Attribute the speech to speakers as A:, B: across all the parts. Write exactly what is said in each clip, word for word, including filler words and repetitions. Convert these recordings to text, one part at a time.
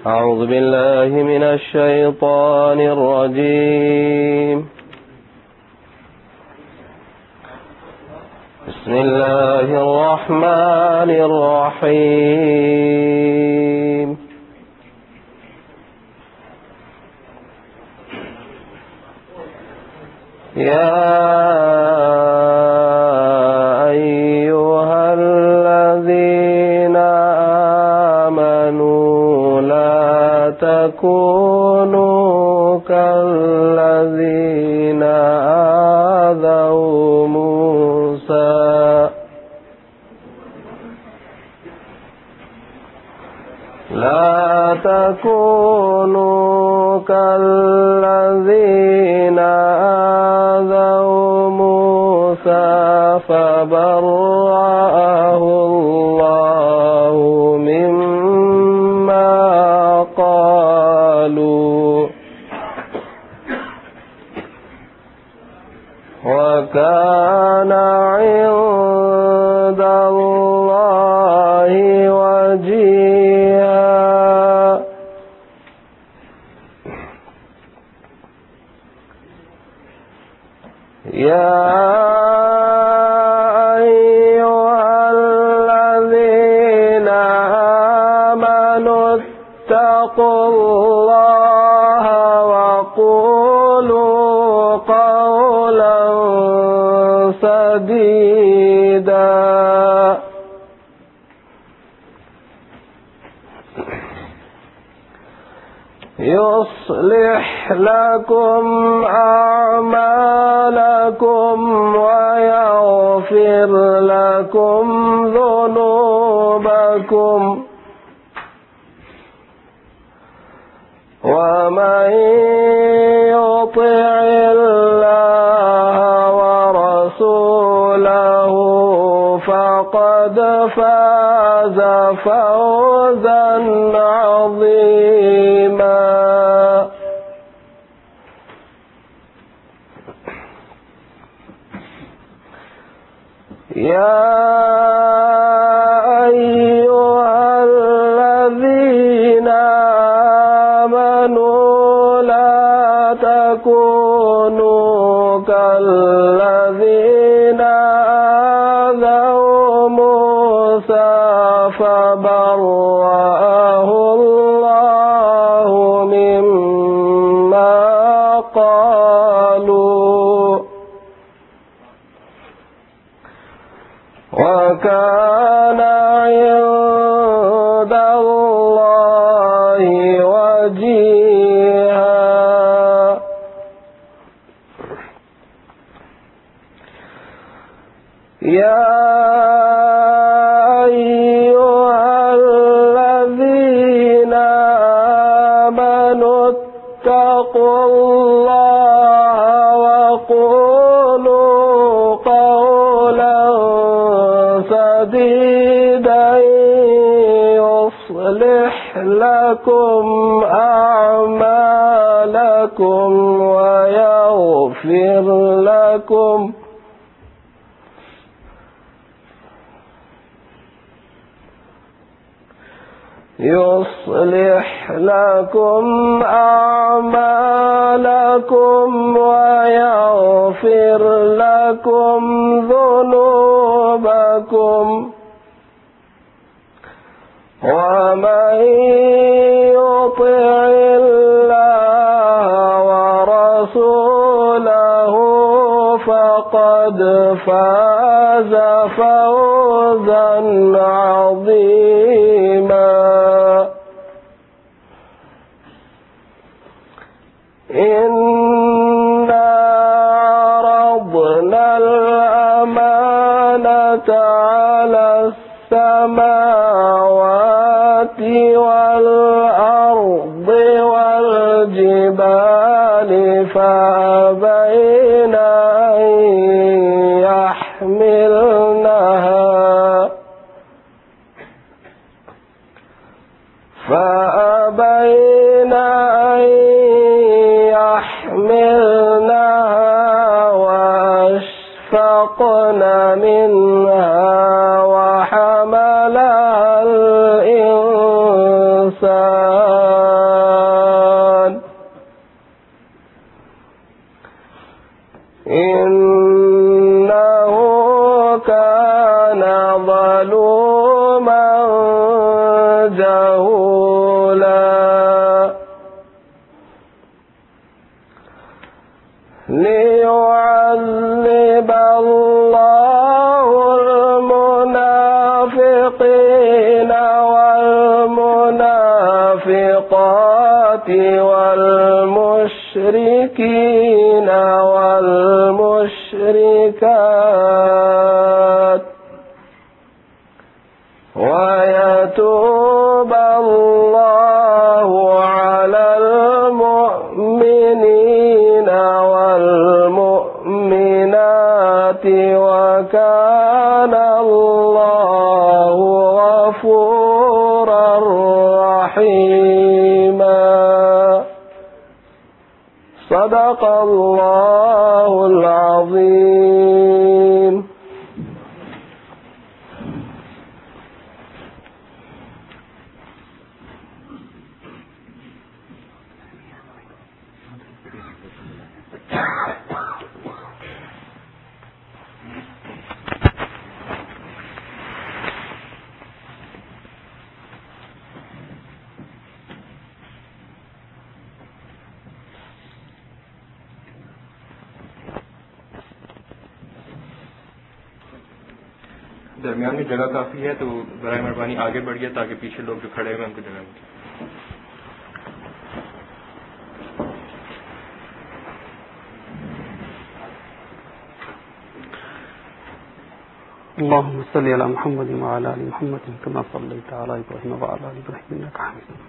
A: أعوذ بالله من الشيطان الرجيم. بسم الله الرحمن الرحيم. يا أيها الذين آمنوا لا تكونوا كالذين آذوا موسى لا تكونوا كالذين آذوا موسى فبرأه الله مما قالوا وكان عند الله وجيها. يا أيها الذين آمنوا اتقوا الله وقولوا قولا سديدا يصلح لكم أعمالكم ويغفر لكم ذنوبكم ومن يطع الله ورسوله فقد فاز فوزا عظيما. يا أيها الذين آمنوا لا تكونوا كالذين آذوا موسى فبرأه الله مما قالوا وكان عند الله وجيها. يا أيها الذين آمنوا اتقوا الله وقولوا قولا سديدا يصلح لكم أعمالكم ويغفر لكم يصلح لكم أعمالكم ويغفر لكم ذنوبكم ومن يطع الله ورسوله فقد فاز فوزا عظيما. إنا عرضنا الأمانة على السماوات والأرض والجبال فأبين أن يحملنها فأبين أن يحملنها وأشفقن منها وحملها الإنسان مهولا ليعذب الله المنافقين والمنافقات والمشركين والمشركات ويتوب الله على المؤمنين والمؤمنات وكان الله غفورا رحيما. صدق الله العظيم.
B: درمیان میں جگہ کافی ہے تو برائے مہربانی آگے بڑھیے تاکہ پیچھے لوگ جو کھڑے ہوئے ان کو جگہ ملے.
C: اللهم صل على محمد وعلى ال محمد كما صليت على ابراهيم وعلى ال ابراهيم انك حميد مجيد.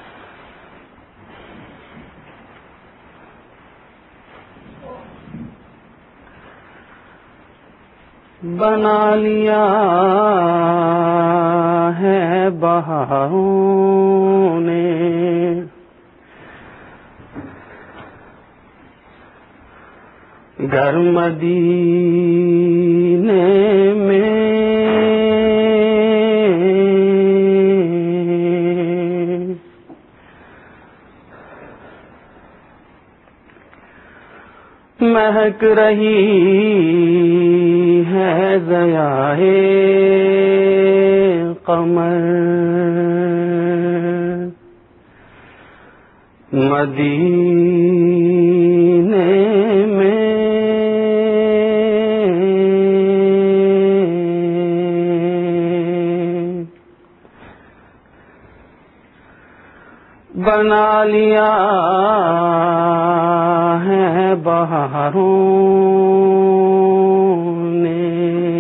C: بنا لیا ہے بہاروں نے گھر مدینے میں مہک رہی ہے ضیائے قمر مدینے میں بنا لیا ہے بہاروں نے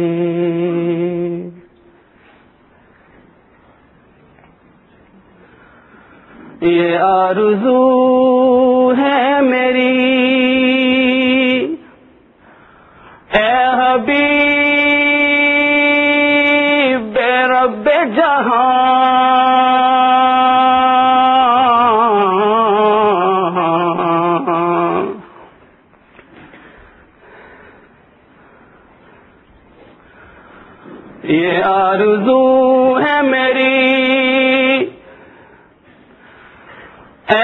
C: یہ آرزو ہے میری اے حبیب رب جہاں یہ آرزو ہے میری اے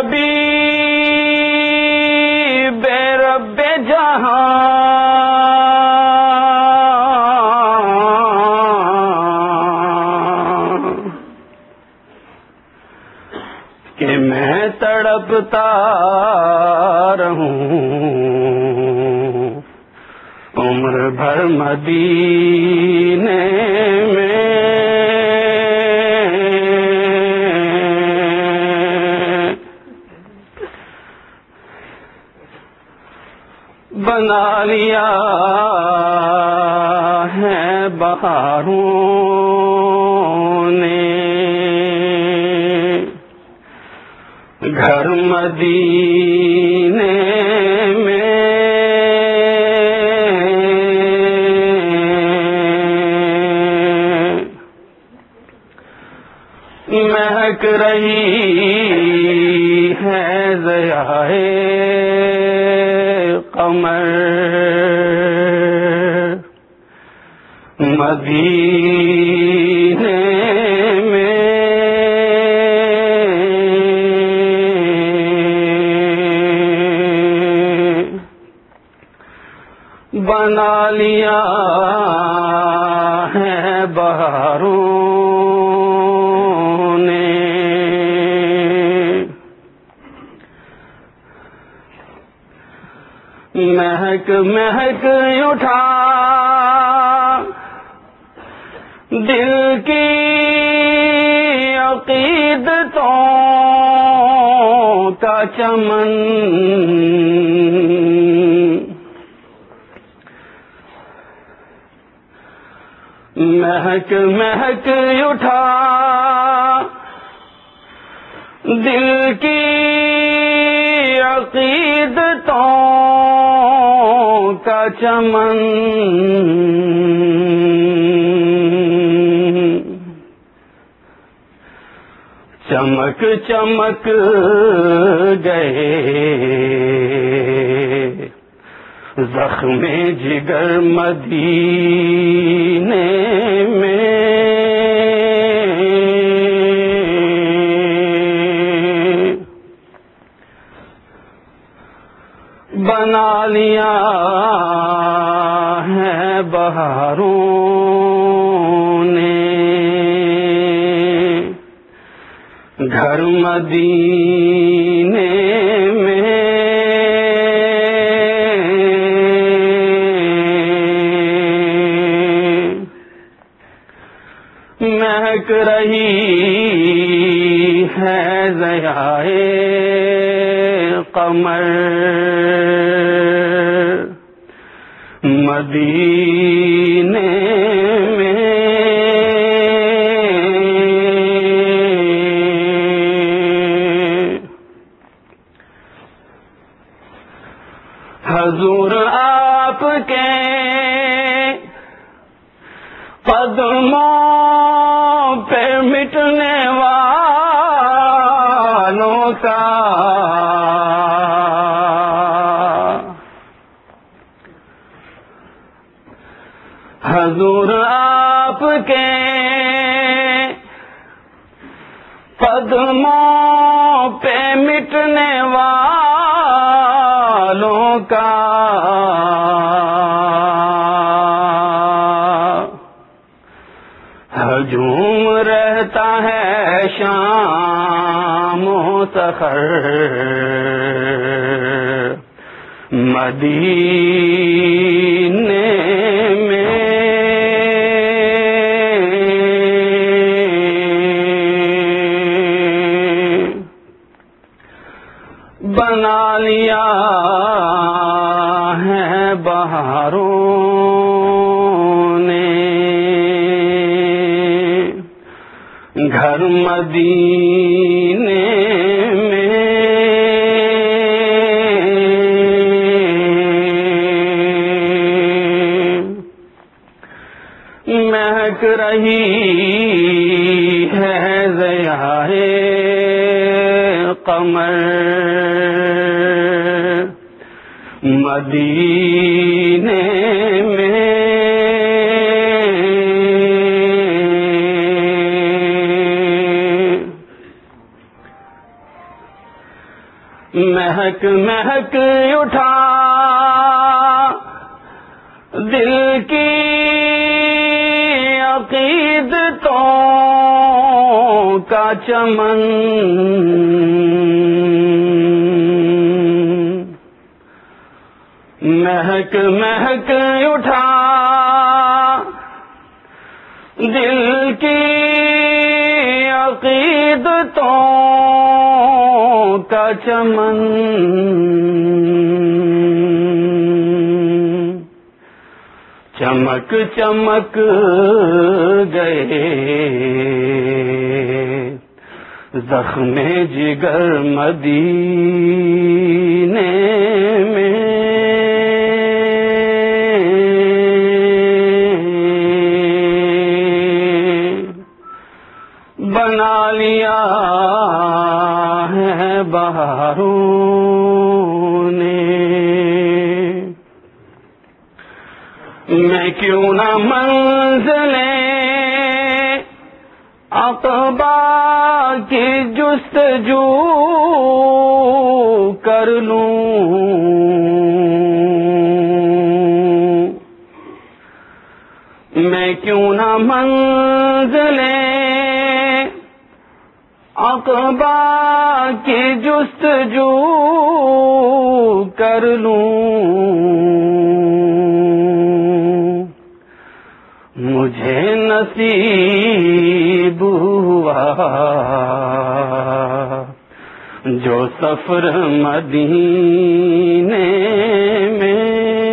C: حبیب رب جہاں کہ میں تڑپتا رہوں عمر بھر مدینے میں بنا لیا ہے بہاروں نے گھر مدینے میں مہک رہی ہے ضیائے قمر مدینے میں بنا لیا ہے بہاروں نے مہک مہک اٹھا دل کی عقیدتوں کا چمن، مہک مہک اٹھا دل کی عقیدتوں کا چمن، چمک چمک گئے زخم جگر مدینے میں، بنا لیا ہے بہاروں نے گھر مدینے میں، مہک رہی ہے ضیائے قمر مدینے میں، حضور آپ کے قدموں پہ مٹنے والوں کا حضور آپ کے قدموں پہ مٹنے والوں کا ہجوم رہتا ہے شام و سحر مدینے میں، بنا لیا ہے بہاروں نے گھر مدینے میں، مہک رہی ہے ضیائے قمر مدینے میں، مہک مہک اٹھا دل کی عقیدتوں کا چمن، مہک مہک اٹھا دل کی عقیدتوں کا چمن، چمک چمک گئے زخم جگر مدینے میں، بنا لیا ہے بہاروں نے، میں کیوں نہ منزلیں عقبہ کی جستجو کر لوں، میں کیوں نہ منزلیں عقبہ کی جستجو کر لوں، مجھے نصیب ہوا جو سفر مدینے میں،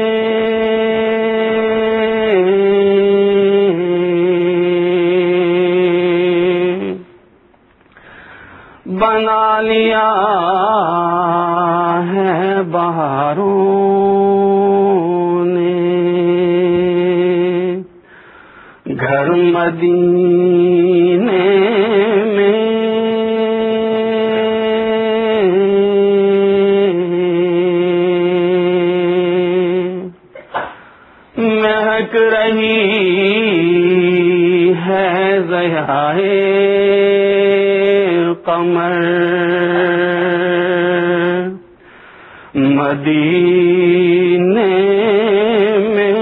C: بنا لیا ہے بہاروں نے گھر مدینے میں، مہک رہی ہے ضیائے قمر مدینے میں،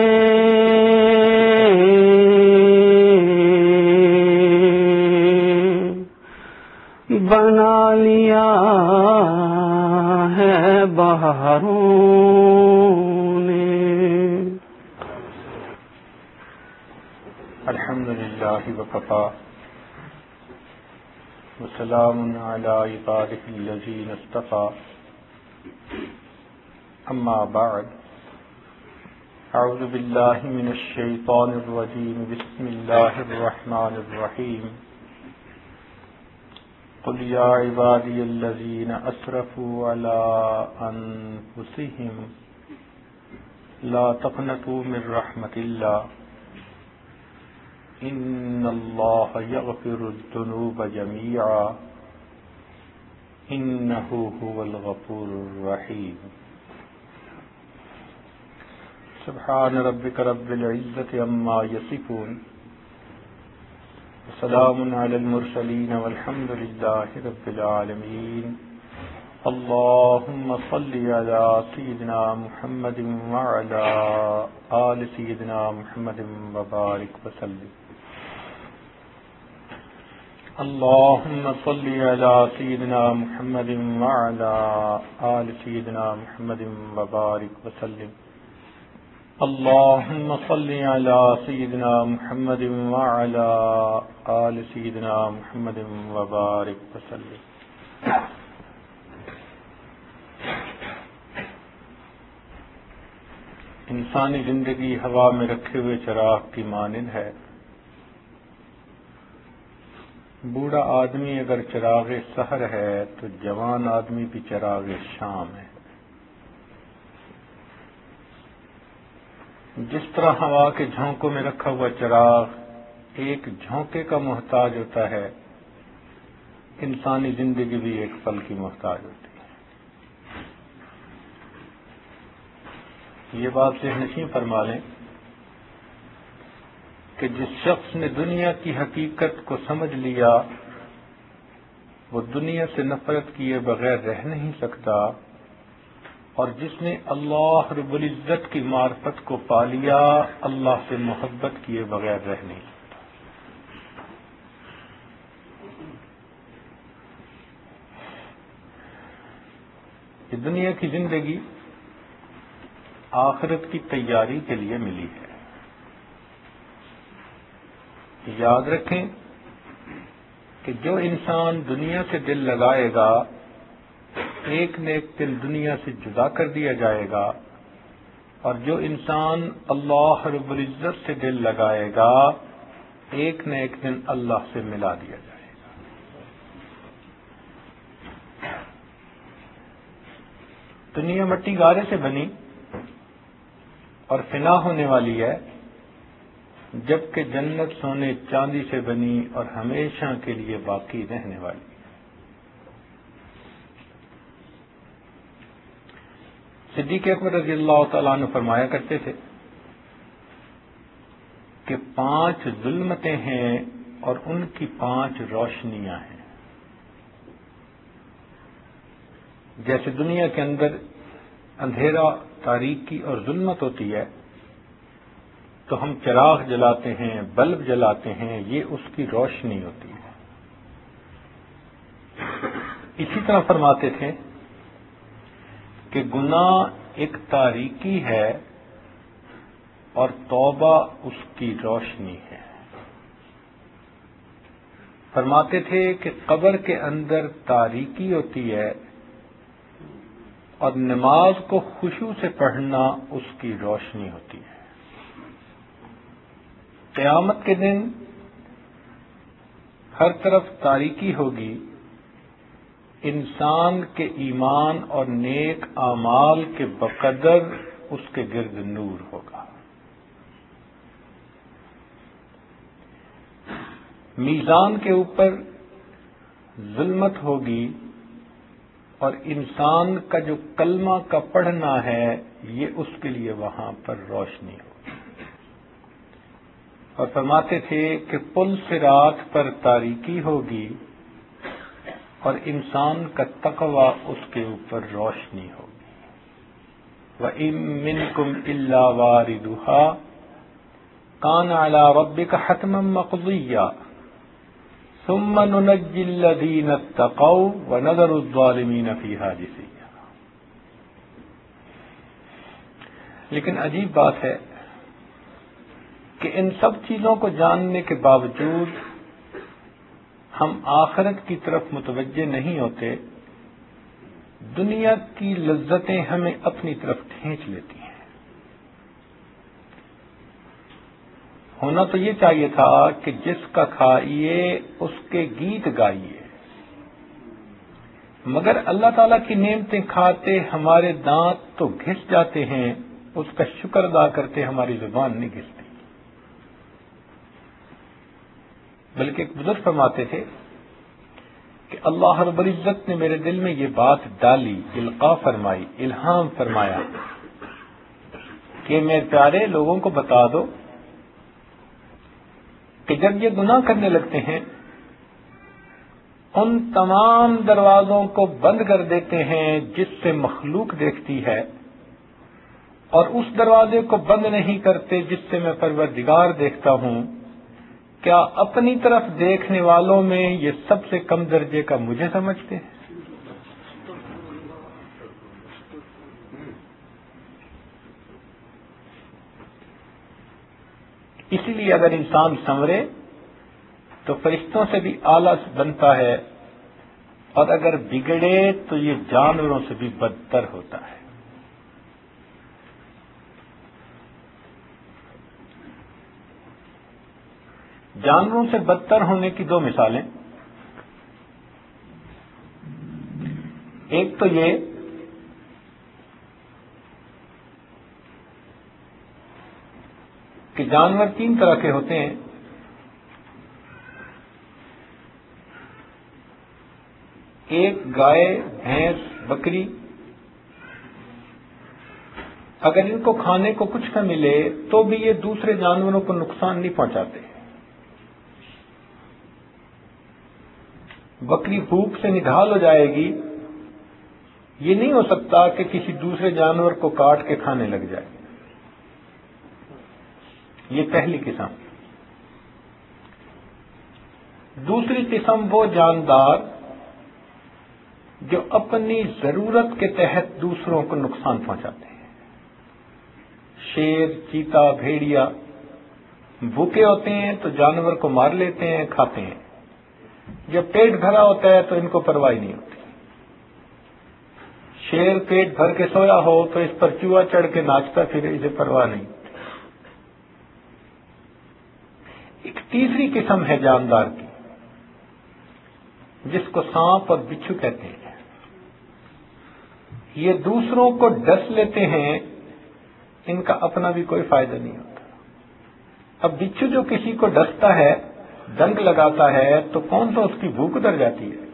C: بنا لیا ہے بہاروں نے۔
D: الحمد للہ وکفی وسلام علی عبادہ الذین اصطفی، اما بعد، اعوذ باللہ من الشیطان الرجیم، بسم اللہ الرحمن الرحیم، قل یا عبادی الذین اسرفوا علی انفسہم لا تقنطوا من رحمت اللہ ان اللہ یغفر الذنوب جميعا انہ هو الغفور الرحیم۔ سبحان ربک رب العزة عما یصفون، وسلام علی المرسلین والحمد للہ رب العالمین۔ اللہم صل علی سیدنا محمد وعلی آل سیدنا محمد وبارک وسلم۔ اللہم صل علی سیدنا محمد وعلی آل سیدنا محمد وبارک وسلم۔ اللہم صل علی سیدنا محمد وعلی آل سیدنا محمد وبارک وسلم۔ انسانی زندگی ہوا میں رکھے ہوئے چراغ کی مانند ہے۔ بوڑھا آدمی اگر چراغ سحر ہے تو جوان آدمی بھی چراغ شام ہے۔ جس طرح ہوا کے جھونکوں میں رکھا ہوا چراغ ایک جھونکے کا محتاج ہوتا ہے، انسانی زندگی بھی ایک پل کی محتاج ہوتی ہے۔ یہ بات ذہنشین فرما لیں کہ جس شخص نے دنیا کی حقیقت کو سمجھ لیا وہ دنیا سے نفرت کیے بغیر رہ نہیں سکتا، اور جس نے اللہ رب العزت کی معرفت کو پا لیا اللہ سے محبت کیے بغیر رہ نہیں سکتا۔ یہ دنیا کی زندگی آخرت کی تیاری کے لیے ملی ہے۔ یاد رکھیں کہ جو انسان دنیا سے دل لگائے گا ایک نہ ایک دن دنیا سے جدا کر دیا جائے گا، اور جو انسان اللہ رب العزت سے دل لگائے گا ایک نہ ایک دن اللہ سے ملا دیا جائے گا۔ دنیا مٹی گارے سے بنی اور فنا ہونے والی ہے، جبکہ جنت سونے چاندی سے بنی اور ہمیشہ کے لیے باقی رہنے والی ہے۔ صدیق اکبر رضی اللہ تعالیٰ عنہ فرمایا کرتے تھے کہ پانچ ظلمتیں ہیں اور ان کی پانچ روشنیاں ہیں۔ جیسے دنیا کے اندر اندھیرا، تاریکی اور ظلمت ہوتی ہے تو ہم چراغ جلاتے ہیں، بلب جلاتے ہیں، یہ اس کی روشنی ہوتی ہے۔ اسی طرح فرماتے تھے کہ گناہ ایک تاریکی ہے اور توبہ اس کی روشنی ہے۔ فرماتے تھے کہ قبر کے اندر تاریکی ہوتی ہے اور نماز کو خشوع سے پڑھنا اس کی روشنی ہوتی ہے۔ قیامت کے دن ہر طرف تاریکی ہوگی، انسان کے ایمان اور نیک اعمال کے بقدر اس کے گرد نور ہوگا۔ میزان کے اوپر ظلمت ہوگی اور انسان کا جو کلمہ کا پڑھنا ہے یہ اس کے لیے وہاں پر روشنی ہوگی۔ اور فرماتے تھے کہ پل صراط پر تاریکی ہوگی اور انسان کا تقوی اس کے اوپر روشنی ہوگی۔ وَإِن مِّنكُمْ إِلَّا وَارِدُهَا كَانَ عَلَى رَبِّكَ حَتْمًا مَّقْضِيًّا ثُمَّ نُنَجِّي الَّذِينَ اتَّقَوْا وَنَذَرُ الظَّالِمِينَ فِيهَا جِثِيًّا۔ لیکن عجیب بات ہے کہ ان سب چیزوں کو جاننے کے باوجود ہم آخرت کی طرف متوجہ نہیں ہوتے، دنیا کی لذتیں ہمیں اپنی طرف کھینچ لیتی ہیں۔ ہونا تو یہ چاہیے تھا کہ جس کا کھائیے اس کے گیت گائیے، مگر اللہ تعالیٰ کی نعمتیں کھاتے ہمارے دانت تو گھس جاتے ہیں، اس کا شکر ادا کرتے ہماری زبان نہیں گھستی۔ بلکہ ایک بزرگ فرماتے تھے کہ اللہ رب العزت نے میرے دل میں یہ بات ڈالی، القاء فرمائی، الہام فرمایا کہ میرے پیارے لوگوں کو بتا دو کہ جب یہ گناہ کرنے لگتے ہیں ان تمام دروازوں کو بند کر دیتے ہیں جس سے مخلوق دیکھتی ہے، اور اس دروازے کو بند نہیں کرتے جس سے میں پروردگار دیکھتا ہوں، کیا اپنی طرف دیکھنے والوں میں یہ سب سے کم درجے کا مجھے سمجھتے ہیں؟ اسی لیے اگر انسان سنورے تو فرشتوں سے بھی اعلیٰ بنتا ہے، اور اگر بگڑے تو یہ جانوروں سے بھی بدتر ہوتا ہے۔ جانوروں سے بدتر ہونے کی دو مثالیں، ایک تو یہ کہ جانور تین طرح کے ہوتے ہیں، ایک گائے، بھینس، بکری، اگر ان کو کھانے کو کچھ نہ ملے تو بھی یہ دوسرے جانوروں کو نقصان نہیں پہنچاتے۔ بکری بھوک سے نڈھال ہو جائے گی، یہ نہیں ہو سکتا کہ کسی دوسرے جانور کو کاٹ کے کھانے لگ جائے۔ یہ پہلی قسم۔ دوسری قسم وہ جاندار جو اپنی ضرورت کے تحت دوسروں کو نقصان پہنچاتے ہیں، شیر، چیتا، بھیڑیا بھوکے ہوتے ہیں تو جانور کو مار لیتے ہیں، کھاتے ہیں، جب پیٹ بھرا ہوتا ہے تو ان کو پرواہ نہیں ہوتی۔ شیر پیٹ بھر کے سویا ہو تو اس پر چوہا چڑھ کے ناچتا پھر اسے پرواہ نہیں ہوتی۔ ایک تیسری قسم ہے جاندار کی، جس کو سانپ اور بچھو کہتے ہیں۔ یہ دوسروں کو ڈس لیتے ہیں، ان کا اپنا بھی کوئی فائدہ نہیں ہوتا۔ اب بچھو جو کسی کو ڈستا ہے، ڈنک لگاتا ہے، تو کون سا اس کی بھوک اتر جاتی ہے؟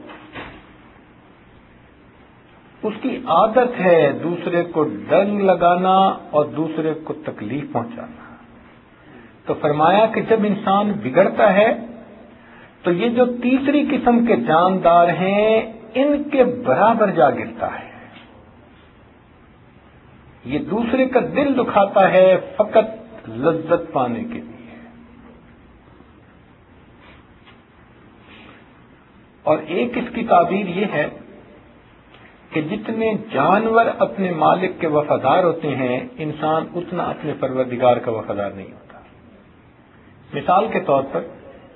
D: اس کی عادت ہے دوسرے کو ڈنک لگانا اور دوسرے کو تکلیف پہنچانا۔ تو فرمایا کہ جب انسان بگڑتا ہے تو یہ جو تیسری قسم کے جاندار ہیں ان کے برابر جا گرتا ہے۔ یہ دوسرے کا دل دکھاتا ہے فقط لذت پانے کے لیے۔ اور ایک اس کی تعبیر یہ ہے کہ جتنے جانور اپنے مالک کے وفادار ہوتے ہیں انسان اتنا اپنے پروردگار کا وفادار نہیں ہوتا. مثال کے طور پر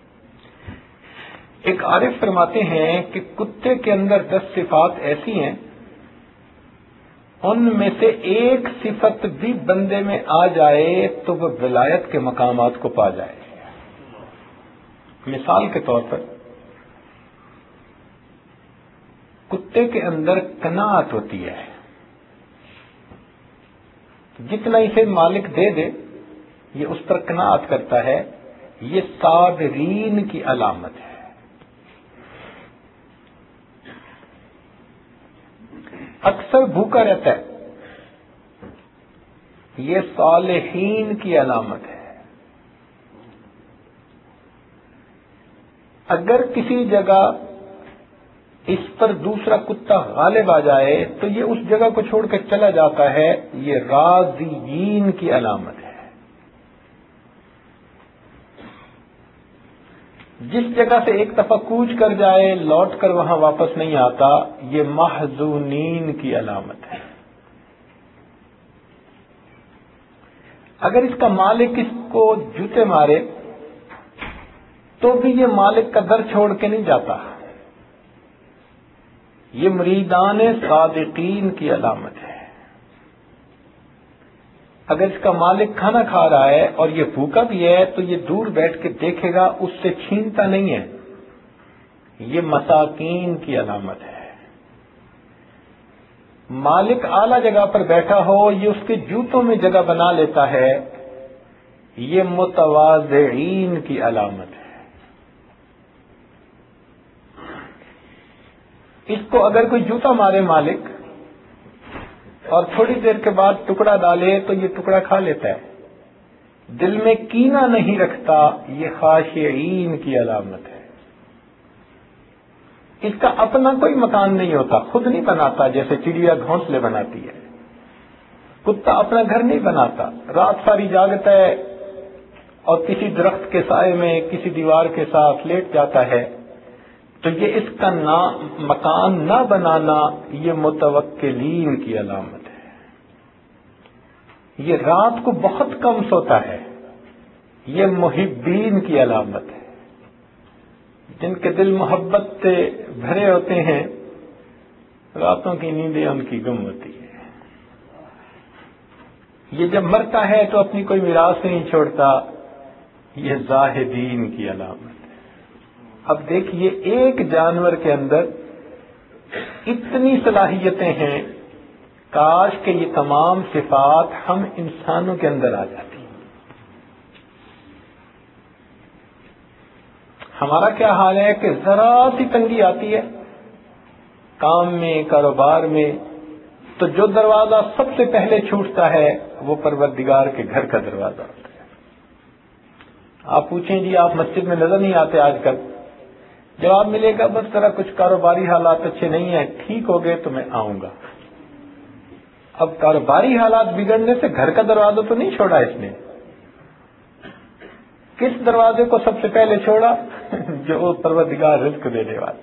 D: ایک عارف فرماتے ہیں کہ کتے کے اندر دس صفات ایسی ہیں ان میں سے ایک صفت بھی بندے میں آ جائے تو وہ ولایت کے مقامات کو پا جائے. مثال کے طور پر کتے کے اندر قناعت ہوتی ہے، جتنا اسے مالک دے دے یہ اس پر قناعت کرتا ہے، یہ صابرین کی علامت ہے. اکثر بھوکا رہتا ہے، یہ صالحین کی علامت ہے. اگر کسی جگہ اس پر دوسرا کتا غالب آ جائے تو یہ اس جگہ کو چھوڑ کر چلا جاتا ہے، یہ راضیین کی علامت ہے. جس جگہ سے ایک دفعہ کوچ کر جائے لوٹ کر وہاں واپس نہیں آتا، یہ محزونین کی علامت ہے. اگر اس کا مالک اس کو جوتے مارے تو بھی یہ مالک کا در چھوڑ کے نہیں جاتا، یہ مریدان صادقین کی علامت ہے. اگر اس کا مالک کھانا کھا رہا ہے اور یہ بھوکا بھی ہے تو یہ دور بیٹھ کے دیکھے گا، اس سے چھینتا نہیں ہے، یہ مساکین کی علامت ہے. مالک اعلی جگہ پر بیٹھا ہو یہ اس کے جوتوں میں جگہ بنا لیتا ہے، یہ متواضعین کی علامت ہے. اس کو اگر کوئی جوتا مارے مالک اور تھوڑی دیر کے بعد ٹکڑا ڈالے تو یہ ٹکڑا کھا لیتا ہے، دل میں کینہ نہیں رکھتا، یہ خاشعین کی علامت ہے. اس کا اپنا کوئی مکان نہیں ہوتا، خود نہیں بناتا جیسے چڑیا گھونسلے بناتی ہے. کتا اپنا گھر نہیں بناتا، رات ساری جاگتا ہے اور کسی درخت کے سائے میں کسی دیوار کے ساتھ لیٹ جاتا ہے. تو یہ اس کا نا مکان نہ بنانا یہ متوکلین کی علامت ہے. یہ رات کو بہت کم سوتا ہے، یہ محبین کی علامت ہے. جن کے دل محبت سے بھرے ہوتے ہیں راتوں کی نیندیں ان کی گم ہوتی ہے. یہ جب مرتا ہے تو اپنی کوئی میراث نہیں چھوڑتا، یہ زاہدین کی علامت ہے. اب دیکھیے ایک جانور کے اندر اتنی صلاحیتیں ہیں، کاش کہ یہ تمام صفات ہم انسانوں کے اندر آ جاتی. ہمارا کیا حال ہے کہ ذرا سی تنگی آتی ہے کام میں، کاروبار میں، تو جو دروازہ سب سے پہلے چھوٹتا ہے وہ پروردگار کے گھر کا دروازہ ہوتا ہے. آپ پوچھیں جی آپ مسجد میں نظر نہیں آتے آج کل؟ جواب ملے گا بس ذرا کچھ کاروباری حالات اچھے نہیں ہیں، ٹھیک ہو گئے تو میں آؤں گا. اب کاروباری حالات بگڑنے سے گھر کا دروازہ تو نہیں چھوڑا اس نے. کس دروازے کو سب سے پہلے چھوڑا؟ جو پروردگار رزق دینے والا.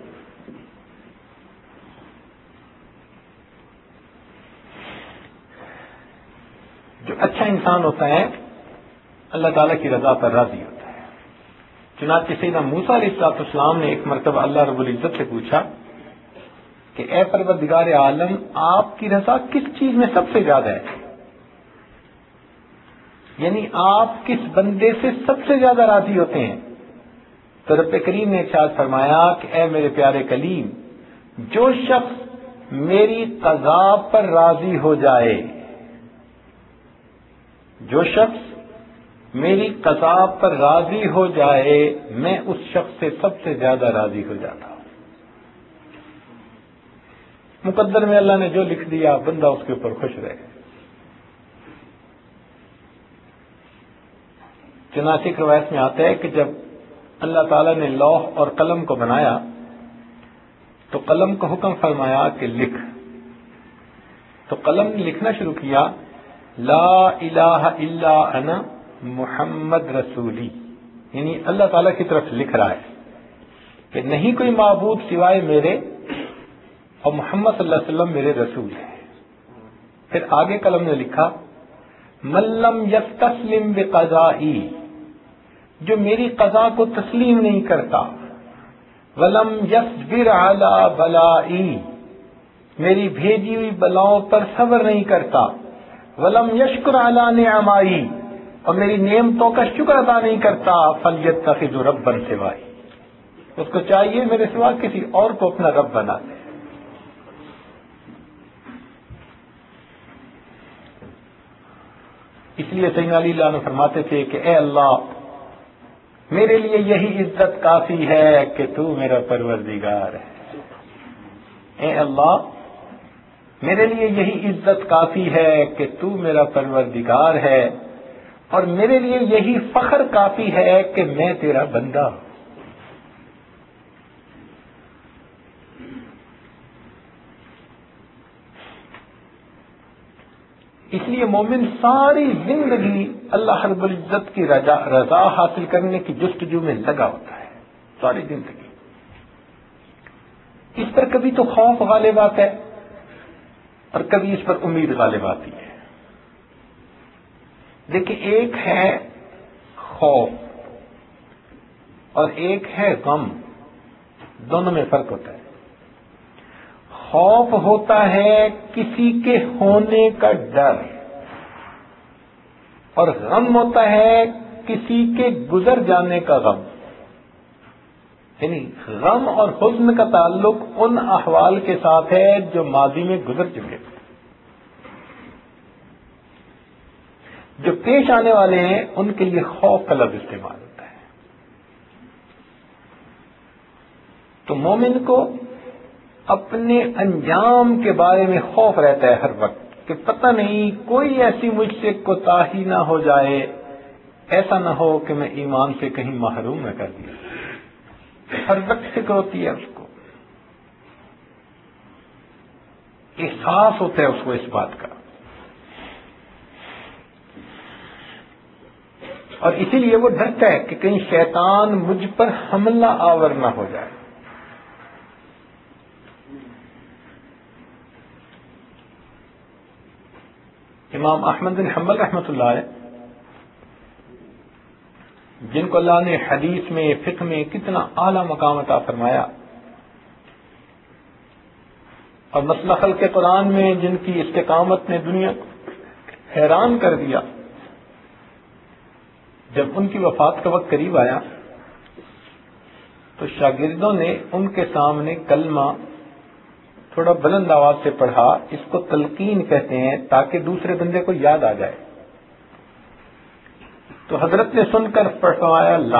D: جو اچھا انسان ہوتا ہے اللہ تعالیٰ کی رضا پر راضی ہوتا ہے. چنانچہ سیدنا موسیٰ علیہ السلام نے ایک مرتبہ اللہ رب العزت سے پوچھا کہ اے پروردگار عالم آپ کی رضا کس چیز میں سب سے زیادہ ہے؟ یعنی آپ کس بندے سے سب سے زیادہ راضی ہوتے ہیں؟ تو رب کریم نے ارشاد فرمایا کہ اے میرے پیارے کلیم، جو شخص میری قضا پر راضی ہو جائے، جو شخص میری قضا پر راضی ہو جائے، میں اس شخص سے سب سے زیادہ راضی ہو جاتا ہوں. مقدر میں اللہ نے جو لکھ دیا بندہ اس کے اوپر خوش رہے. چنانچہ روایت میں آتا ہے کہ جب اللہ تعالیٰ نے لوح اور قلم کو بنایا تو قلم کو حکم فرمایا کہ لکھ. تو قلم نے لکھنا شروع کیا، لا الہ الا انا محمد رسولی، یعنی اللہ تعالیٰ کی طرف لکھ رہا ہے کہ نہیں کوئی معبود سوائے میرے اور محمد صلی اللہ علیہ وسلم میرے رسول ہیں. پھر آگے قلم نے لکھا من لم یستسلم بقضائی، جو میری قضا کو تسلیم نہیں کرتا، ولم یصبر علی بلائی، میری بھیجی ہوئی بلاؤں پر صبر نہیں کرتا، ولم یشکر علی نعمائی، اور میری نعمتوں کا شکر ادا نہیں کرتا، فلیتخذ ربا سوائی، اس کو چاہیے میرے سوا کسی اور کو اپنا رب بنا دے. اس لیے سیدنا علی اللہ عنہ فرماتے تھے کہ اے اللہ میرے لیے یہی عزت کافی ہے کہ تو میرا پروردگار ہے. اے اللہ میرے لیے یہی عزت کافی ہے کہ تو میرا پروردگار ہے، اور میرے لیے یہی فخر کافی ہے کہ میں تیرا بندہ ہوں. اس لیے مومن ساری زندگی اللہ رب العزت کی رضا رضا حاصل کرنے کی جستجو میں لگا ہوتا ہے. ساری زندگی اس پر کبھی تو خوف غالب آتا ہے اور کبھی اس پر امید غالب آتی ہے. دیکھیں ایک ہے خوف اور ایک ہے غم، دونوں میں فرق ہوتا ہے. خوف ہوتا ہے کسی کے ہونے کا ڈر، اور غم ہوتا ہے کسی کے گزر جانے کا غم. یعنی غم اور حزن کا تعلق ان احوال کے ساتھ ہے جو ماضی میں گزر چکے، جو پیش آنے والے ہیں ان کے لیے خوف کا لفظ استعمال ہوتا ہے. تو مومن کو اپنے انجام کے بارے میں خوف رہتا ہے ہر وقت کہ پتہ نہیں کوئی ایسی مجھ سے کوتاہی نہ ہو جائے، ایسا نہ ہو کہ میں ایمان سے کہیں محروم نہ کر دیا. ہر وقت فکر ہوتی ہے، اس کو احساس ہوتا ہے اس کو اس بات کا. اور اسی لیے وہ ڈرتا ہے کہ کہیں شیطان مجھ پر حملہ آور نہ ہو جائے. امام احمد بن حنبل رحمۃ اللہ علیہ، جن کو اللہ نے حدیث میں فقہ میں کتنا اعلیٰ مقام عطا فرمایا، اور مسئلہ خلق قرآن میں جن کی استقامت نے دنیا کو حیران کر دیا، جب ان کی وفات کا وقت قریب آیا تو شاگردوں نے ان کے سامنے کلمہ تھوڑا بلند آواز سے پڑھا. اس کو تلقین کہتے ہیں تاکہ دوسرے بندے کو یاد آ جائے. تو حضرت نے سن کر پڑھوایا لا،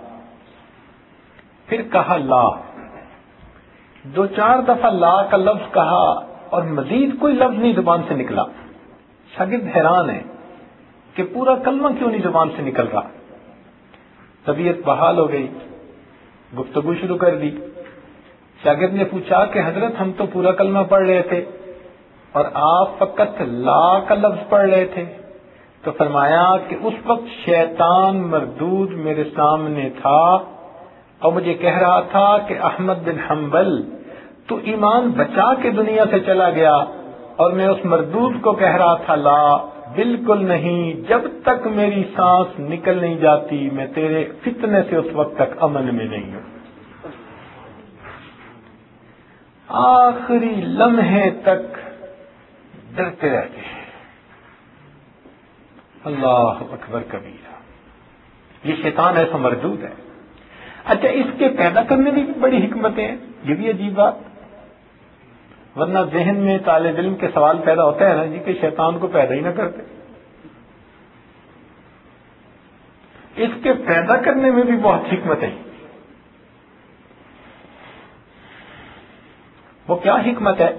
D: پھر کہا لا، دو چار دفعہ لا کا لفظ کہا اور مزید کوئی لفظ نہیں زبان سے نکلا. شاگرد حیران ہے کہ پورا کلمہ کیوں نہیں زبان سے نکل رہا. طبیعت بحال ہو گئی، گفتگو شروع کر دی. شاگرد نے پوچھا کہ حضرت ہم تو پورا کلمہ پڑھ رہے تھے اور آپ فقط لا کا لفظ پڑھ رہے تھے. تو فرمایا کہ اس وقت شیطان مردود میرے سامنے تھا اور مجھے کہہ رہا تھا کہ احمد بن حنبل تو ایمان بچا کے دنیا سے چلا گیا، اور میں اس مردود کو کہہ رہا تھا لا، بالکل نہیں، جب تک میری سانس نکل نہیں جاتی میں تیرے فتنے سے اس وقت تک امن میں نہیں ہوں. آخری لمحے تک ڈرتے رہتے ہیں. اللہ اکبر کبیرہ، یہ شیطان ایسا مردود ہے. اچھا اس کے پیدا کرنے میں بھی بڑی حکمتیں ہیں، یہ بھی عجیب بات. ورنہ ذہن میں طالب علم کے سوال پیدا ہوتا ہے نا جی کہ شیطان کو پیدا ہی نہ کرتے. اس کے پیدا کرنے میں بھی بہت حکمت ہے. وہ کیا حکمت ہے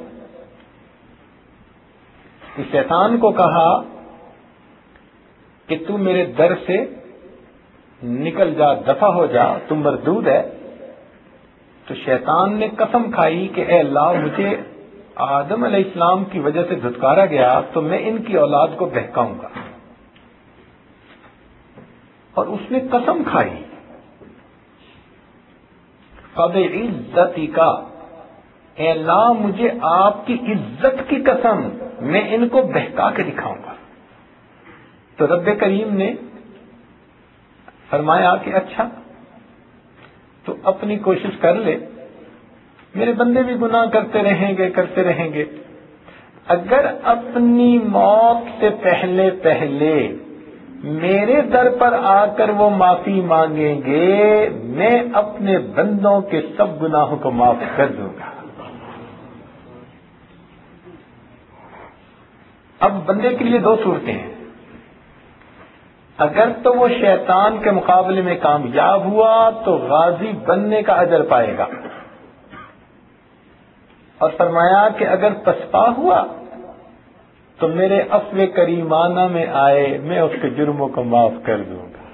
D: کہ شیطان کو کہا کہ تو میرے در سے نکل جا، دفع ہو جا، تم مردود ہے. تو شیطان نے قسم کھائی کہ اے اللہ مجھے آدم علیہ السلام کی وجہ سے دھتکارا گیا تو میں ان کی اولاد کو بہکاؤں گا. اور اس نے قسم کھائی. فَبِعِزَّتِكَ، اے اللہ مجھے آپ کی عزت کی قسم میں ان کو بہکا کے دکھاؤں گا۔ تو رب کریم نے فرمایا کہ اچھا تو اپنی کوشش کر لے، میرے بندے بھی گناہ کرتے رہیں گے کرتے رہیں گے، اگر اپنی موت سے پہلے پہلے میرے در پر آ کر وہ معافی مانگیں گے، میں اپنے بندوں کے سب گناہوں کو معاف کر دوں گا۔ اب بندے کے لیے دو صورتیں ہیں، اگر تو وہ شیطان کے مقابلے میں کامیاب ہوا تو غازی بننے کا اجر پائے گا، اور فرمایا کہ اگر پسپا ہوا تو میرے عفو کریمانہ میں آئے، میں اس کے جرموں کو معاف کر دوں گا۔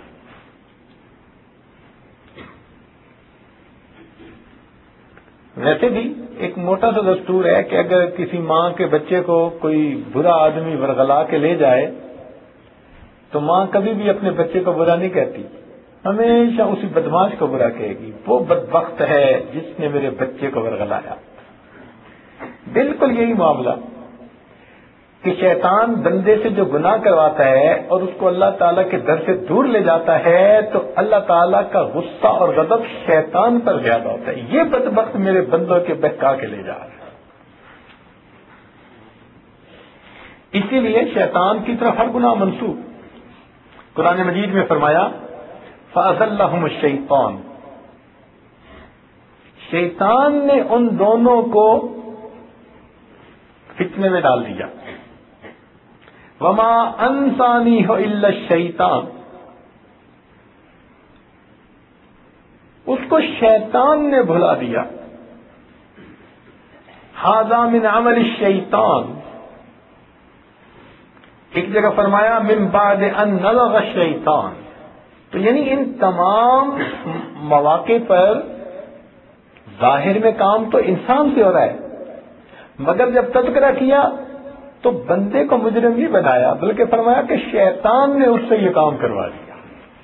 D: ویسے بھی ایک موٹا سا دستور ہے کہ اگر کسی ماں کے بچے کو کوئی برا آدمی ورغلا کے لے جائے تو ماں کبھی بھی اپنے بچے کو برا نہیں کہتی، ہمیشہ اسی بدماش کو برا کہے گی، وہ بدبخت ہے جس نے میرے بچے کو ورغلایا۔ بالکل یہی معاملہ کہ شیطان بندے سے جو گناہ کرواتا ہے اور اس کو اللہ تعالیٰ کے در سے دور لے جاتا ہے تو اللہ تعالیٰ کا غصہ اور غضب شیطان پر زیادہ ہوتا ہے، یہ بدبخت میرے بندوں کے بہکا کے لے جا رہا ہے۔ اسی لیے شیطان کی طرف ہر گناہ منسوب۔ قرآن مجید میں فرمایا فَأَزَلَّهُمُ الشَّيْطَانُ، شیطان نے ان دونوں کو فتنے میں ڈال دیا۔ وَمَا أَنسَانِيهُ إِلَّا الشَّيْطَانُ، اس کو شیطان نے بھلا دیا۔ هَذَا مِنْ عَمَلِ الشَّيْطَانِ، ایک جگہ فرمایا من بعد ان نزغ الشیطان، تو یعنی ان تمام مواقع پر ظاہر میں کام تو انسان سے ہو رہا ہے، مگر جب تذکرہ کیا تو بندے کو مجرم نہیں بنایا، بلکہ فرمایا کہ شیطان نے اس سے یہ کام کروا دیا۔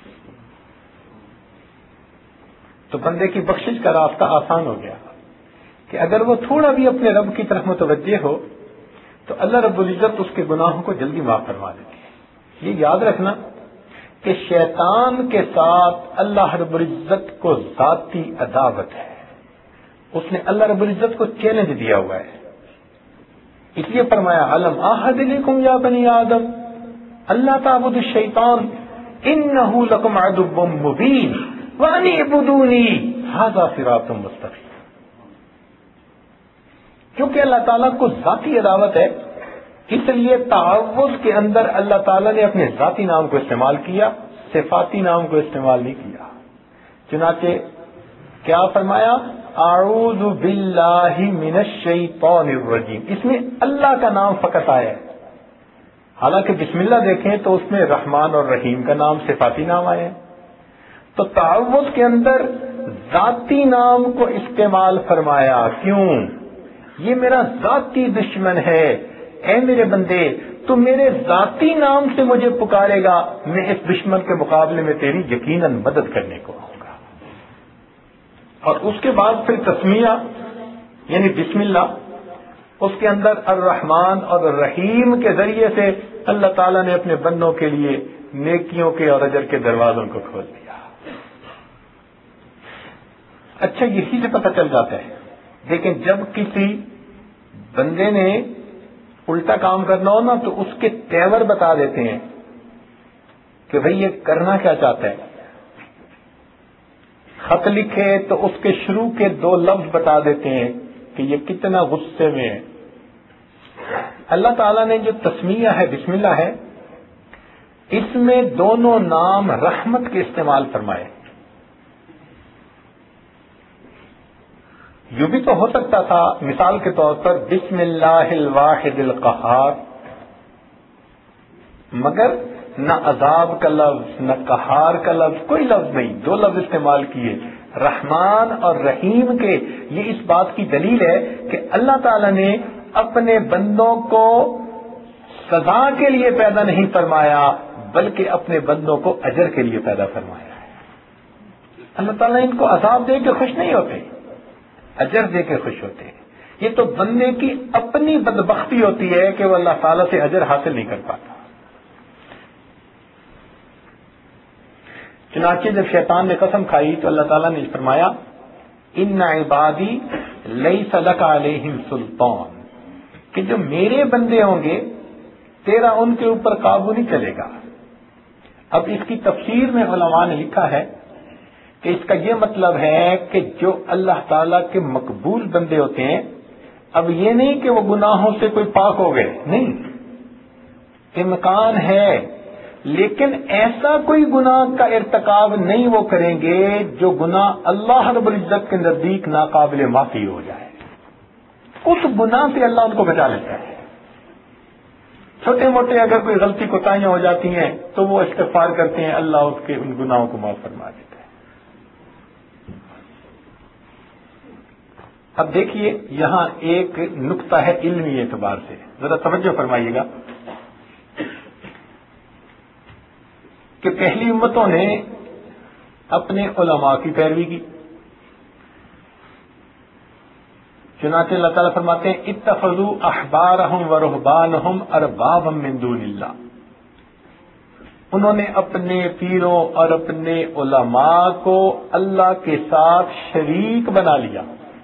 D: تو بندے کی بخشش کا راستہ آسان ہو گیا کہ اگر وہ تھوڑا بھی اپنے رب کی طرف متوجہ ہو تو اللہ رب العزت اس کے گناہوں کو جلدی معاف فرما دیتی ہے۔ یہ یاد رکھنا کہ شیطان کے ساتھ اللہ رب العزت کو ذاتی عداوت ہے، اس نے اللہ رب العزت کو چیلنج دیا ہوا ہے، اس لیے فرمایا علم اعہد الیکم یا بنی آدم اللہ تعبدوا الشیطان انہ لکم عدو مبین وان اعبدونی ھذا صراط مستقیم۔ کیونکہ اللہ تعالیٰ کو ذاتی عداوت ہے، اس لیے تعوذ کے اندر اللہ تعالیٰ نے اپنے ذاتی نام کو استعمال کیا، صفاتی نام کو استعمال نہیں کیا۔ چنانچہ کیا فرمایا اعوذ باللہ من الشیطان الرجیم، اس میں اللہ کا نام فقط آیا ہے، حالانکہ بسم اللہ دیکھیں تو اس میں رحمان اور رحیم کا نام صفاتی نام آئے ہیں۔ تو تعوذ کے اندر ذاتی نام کو استعمال فرمایا، کیوں؟ یہ میرا ذاتی دشمن ہے، اے میرے بندے تو میرے ذاتی نام سے مجھے پکارے گا، میں اس دشمن کے مقابلے میں تیری یقیناً مدد کرنے کو آؤں گا۔ اور اس کے بعد پھر تسمیہ یعنی بسم اللہ، اس کے اندر الرحمن اور الرحیم کے ذریعے سے اللہ تعالیٰ نے اپنے بندوں کے لیے نیکیوں کے اور اجر کے دروازوں کو کھول دیا۔ اچھا یہی سے پتہ چل جاتا ہے، لیکن جب کسی بندے نے الٹا کام کرنا ہو نا تو اس کے تیور بتا دیتے ہیں کہ بھئی یہ کرنا کیا چاہتا ہے۔ خط لکھے تو اس کے شروع کے دو لفظ بتا دیتے ہیں کہ یہ کتنا غصے میں ہے۔ اللہ تعالیٰ نے جو تسمیہ ہے بسم اللہ ہے، اس میں دونوں نام رحمت کے استعمال فرمائے۔ یوں بھی تو ہو سکتا تھا مثال کے طور پر بسم اللہ الواحد القہار، مگر نہ عذاب کا لفظ نہ قہار کا لفظ، کوئی لفظ نہیں، دو لفظ استعمال کیے رحمان اور رحیم کے۔ یہ اس بات کی دلیل ہے کہ اللہ تعالی نے اپنے بندوں کو سزا کے لیے پیدا نہیں فرمایا بلکہ اپنے بندوں کو اجر کے لیے پیدا فرمایا ہے۔ اللہ تعالیٰ ان کو عذاب دے کے خوش نہیں ہوتے، اجر دے کے خوش ہوتے ہیں۔ یہ تو بندے کی اپنی بدبختی ہوتی ہے کہ وہ اللہ تعالیٰ سے اجر حاصل نہیں کر پاتا۔ چنانچہ جب شیطان نے قسم کھائی تو اللہ تعالیٰ نے فرمایا ان عبادی لیس لک علیہم سلطان، کہ جو میرے بندے ہوں گے تیرا ان کے اوپر قابو نہیں چلے گا۔ اب اس کی تفسیر میں علماء نے لکھا ہے کہ اس کا یہ مطلب ہے کہ جو اللہ تعالیٰ کے مقبول بندے ہوتے ہیں، اب یہ نہیں کہ وہ گناہوں سے کوئی پاک ہو گئے، نہیں، امکان ہے، لیکن ایسا کوئی گناہ کا ارتکاب نہیں وہ کریں گے جو گناہ اللہ رب العزت کے نزدیک ناقابل معافی ہو جائے۔ اس گناہ سے اللہ ان کو بچا لیتا ہے۔ چھوٹے موٹے اگر کوئی غلطی کوتاہیاں ہو جاتی ہیں تو وہ استغفار کرتے ہیں، اللہ اس کے ان گناہوں کو معاف فرما دیتا ہے۔ اب دیکھیے یہاں ایک نقطہ ہے علمی اعتبار سے، ذرا توجہ فرمائیے گا کہ پہلی امتوں نے اپنے علماء کی پیروی کی، چنانچہ اللہ تعالیٰ فرماتے ہیں اتخذوا احبارهم ورهبانهم اربابا من دون اللہ، انہوں نے اپنے پیروں اور اپنے علماء کو اللہ کے ساتھ شریک بنا لیا،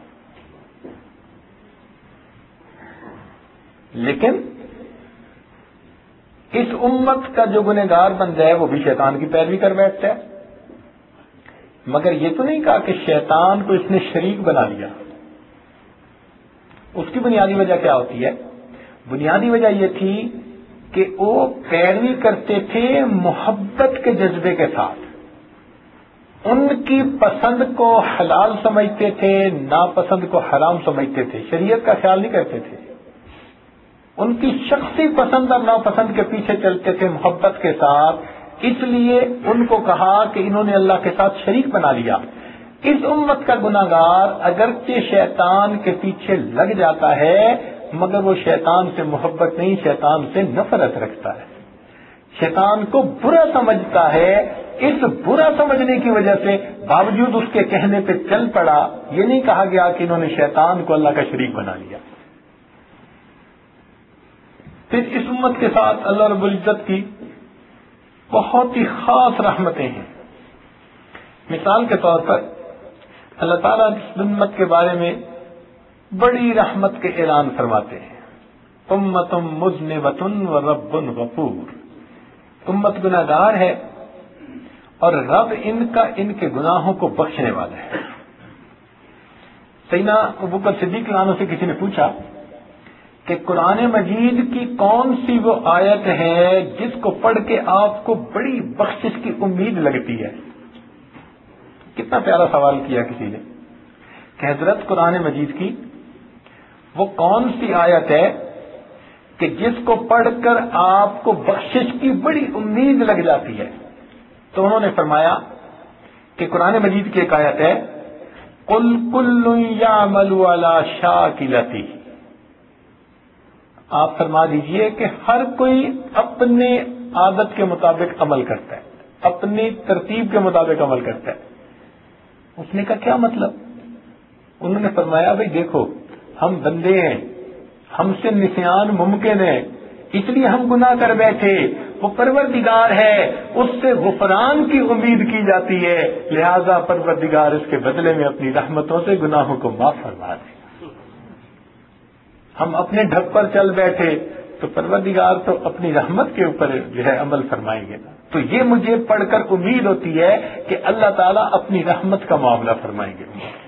D: لیکن اس امت کا جو گنہگار بندہ ہے وہ بھی شیطان کی پیروی کر بیٹھتا ہے، مگر یہ تو نہیں کہا کہ شیطان کو اس نے شریک بنا لیا۔ اس کی بنیادی وجہ کیا ہوتی ہے؟ بنیادی وجہ یہ تھی کہ وہ پیروی کرتے تھے محبت کے جذبے کے ساتھ، ان کی پسند کو حلال سمجھتے تھے، ناپسند کو حرام سمجھتے تھے، شریعت کا خیال نہیں کرتے تھے، ان کی شخصی پسند اور ناپسند کے پیچھے چلتے تھے محبت کے ساتھ، اس لیے ان کو کہا کہ انہوں نے اللہ کے ساتھ شریک بنا لیا۔ اس امت کا گناہگار اگرچہ شیطان کے پیچھے لگ جاتا ہے مگر وہ شیطان سے محبت نہیں، شیطان سے نفرت رکھتا ہے، شیطان کو برا سمجھتا ہے، اس برا سمجھنے کی وجہ سے باوجود اس کے کہنے پہ چل پڑا۔ یہ نہیں کہا گیا کہ انہوں نے شیطان کو اللہ کا شریک بنا لیا۔ پھر اس امت کے ساتھ اللہ رب العزت کی بہت ہی خاص رحمتیں ہیں۔ مثال کے طور پر اللہ تعالیٰ اس امت کے بارے میں بڑی رحمت کے اعلان فرماتے ہیں، امت مذنبۃ ورب غفور، امت گناہگار ہے اور رب ان کا ان کے گناہوں کو بخشنے والا ہے۔ سیدنا ابوبکر صدیق رضی اللہ عنہ سے کسی نے پوچھا کہ قرآن مجید کی کون سی وہ آیت ہے جس کو پڑھ کے آپ کو بڑی بخشش کی امید لگتی ہے؟ کتنا پیارا سوال کیا کسی نے کہ حضرت قرآن مجید کی وہ کون سی آیت ہے کہ جس کو پڑھ کر آپ کو بخشش کی بڑی امید لگ جاتی ہے؟ تو انہوں نے فرمایا کہ قرآن مجید کی ایک آیت ہے قل کل یعمل علی شاکلتہ، آپ فرما دیجئے کہ ہر کوئی اپنے عادت کے مطابق عمل کرتا ہے، اپنی ترتیب کے مطابق عمل کرتا ہے۔ اس نے کہا کیا مطلب؟ انہوں نے فرمایا بھئی دیکھو ہم بندے ہیں، ہم سے نسیان ممکن ہے، اس لیے ہم گناہ کر بیٹھے، وہ پروردگار ہے، اس سے غفران کی امید کی جاتی ہے، لہذا پروردگار اس کے بدلے میں اپنی رحمتوں سے گناہوں کو معاف فرما دے۔ ہم اپنے ڈھک پر چل بیٹھے تو پروردگار تو اپنی رحمت کے اوپر جو ہے عمل فرمائیں گے۔ تو یہ مجھے پڑھ کر امید ہوتی ہے کہ اللہ تعالیٰ اپنی رحمت کا معاملہ فرمائیں گے۔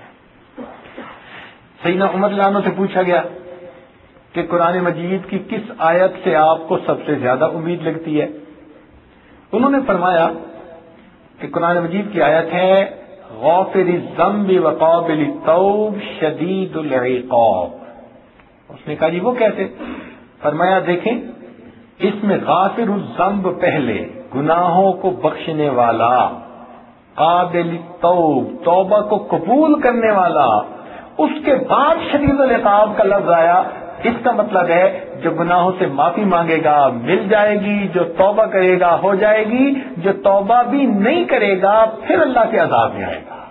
D: سیدنا عمر رضی اللہ عنہ سے پوچھا گیا کہ قرآن مجید کی کس آیت سے آپ کو سب سے زیادہ امید لگتی ہے؟ انہوں نے فرمایا کہ قرآن مجید کی آیت ہے غافر الذنب وقابل التوب شدید العقاب۔ اس نے کہا جی وہ کیسے؟ فرمایا دیکھیں اس میں غافر الذنب پہلے، گناہوں کو بخشنے والا، قابل التوب توبہ کو قبول کرنے والا، اس کے بعد شدید العقاب کا لفظ آیا۔ اس کا مطلب ہے جو گناہوں سے معافی مانگے گا مل جائے گی، جو توبہ کرے گا ہو جائے گی، جو توبہ بھی نہیں کرے گا پھر اللہ کے عذاب میں آئے گا۔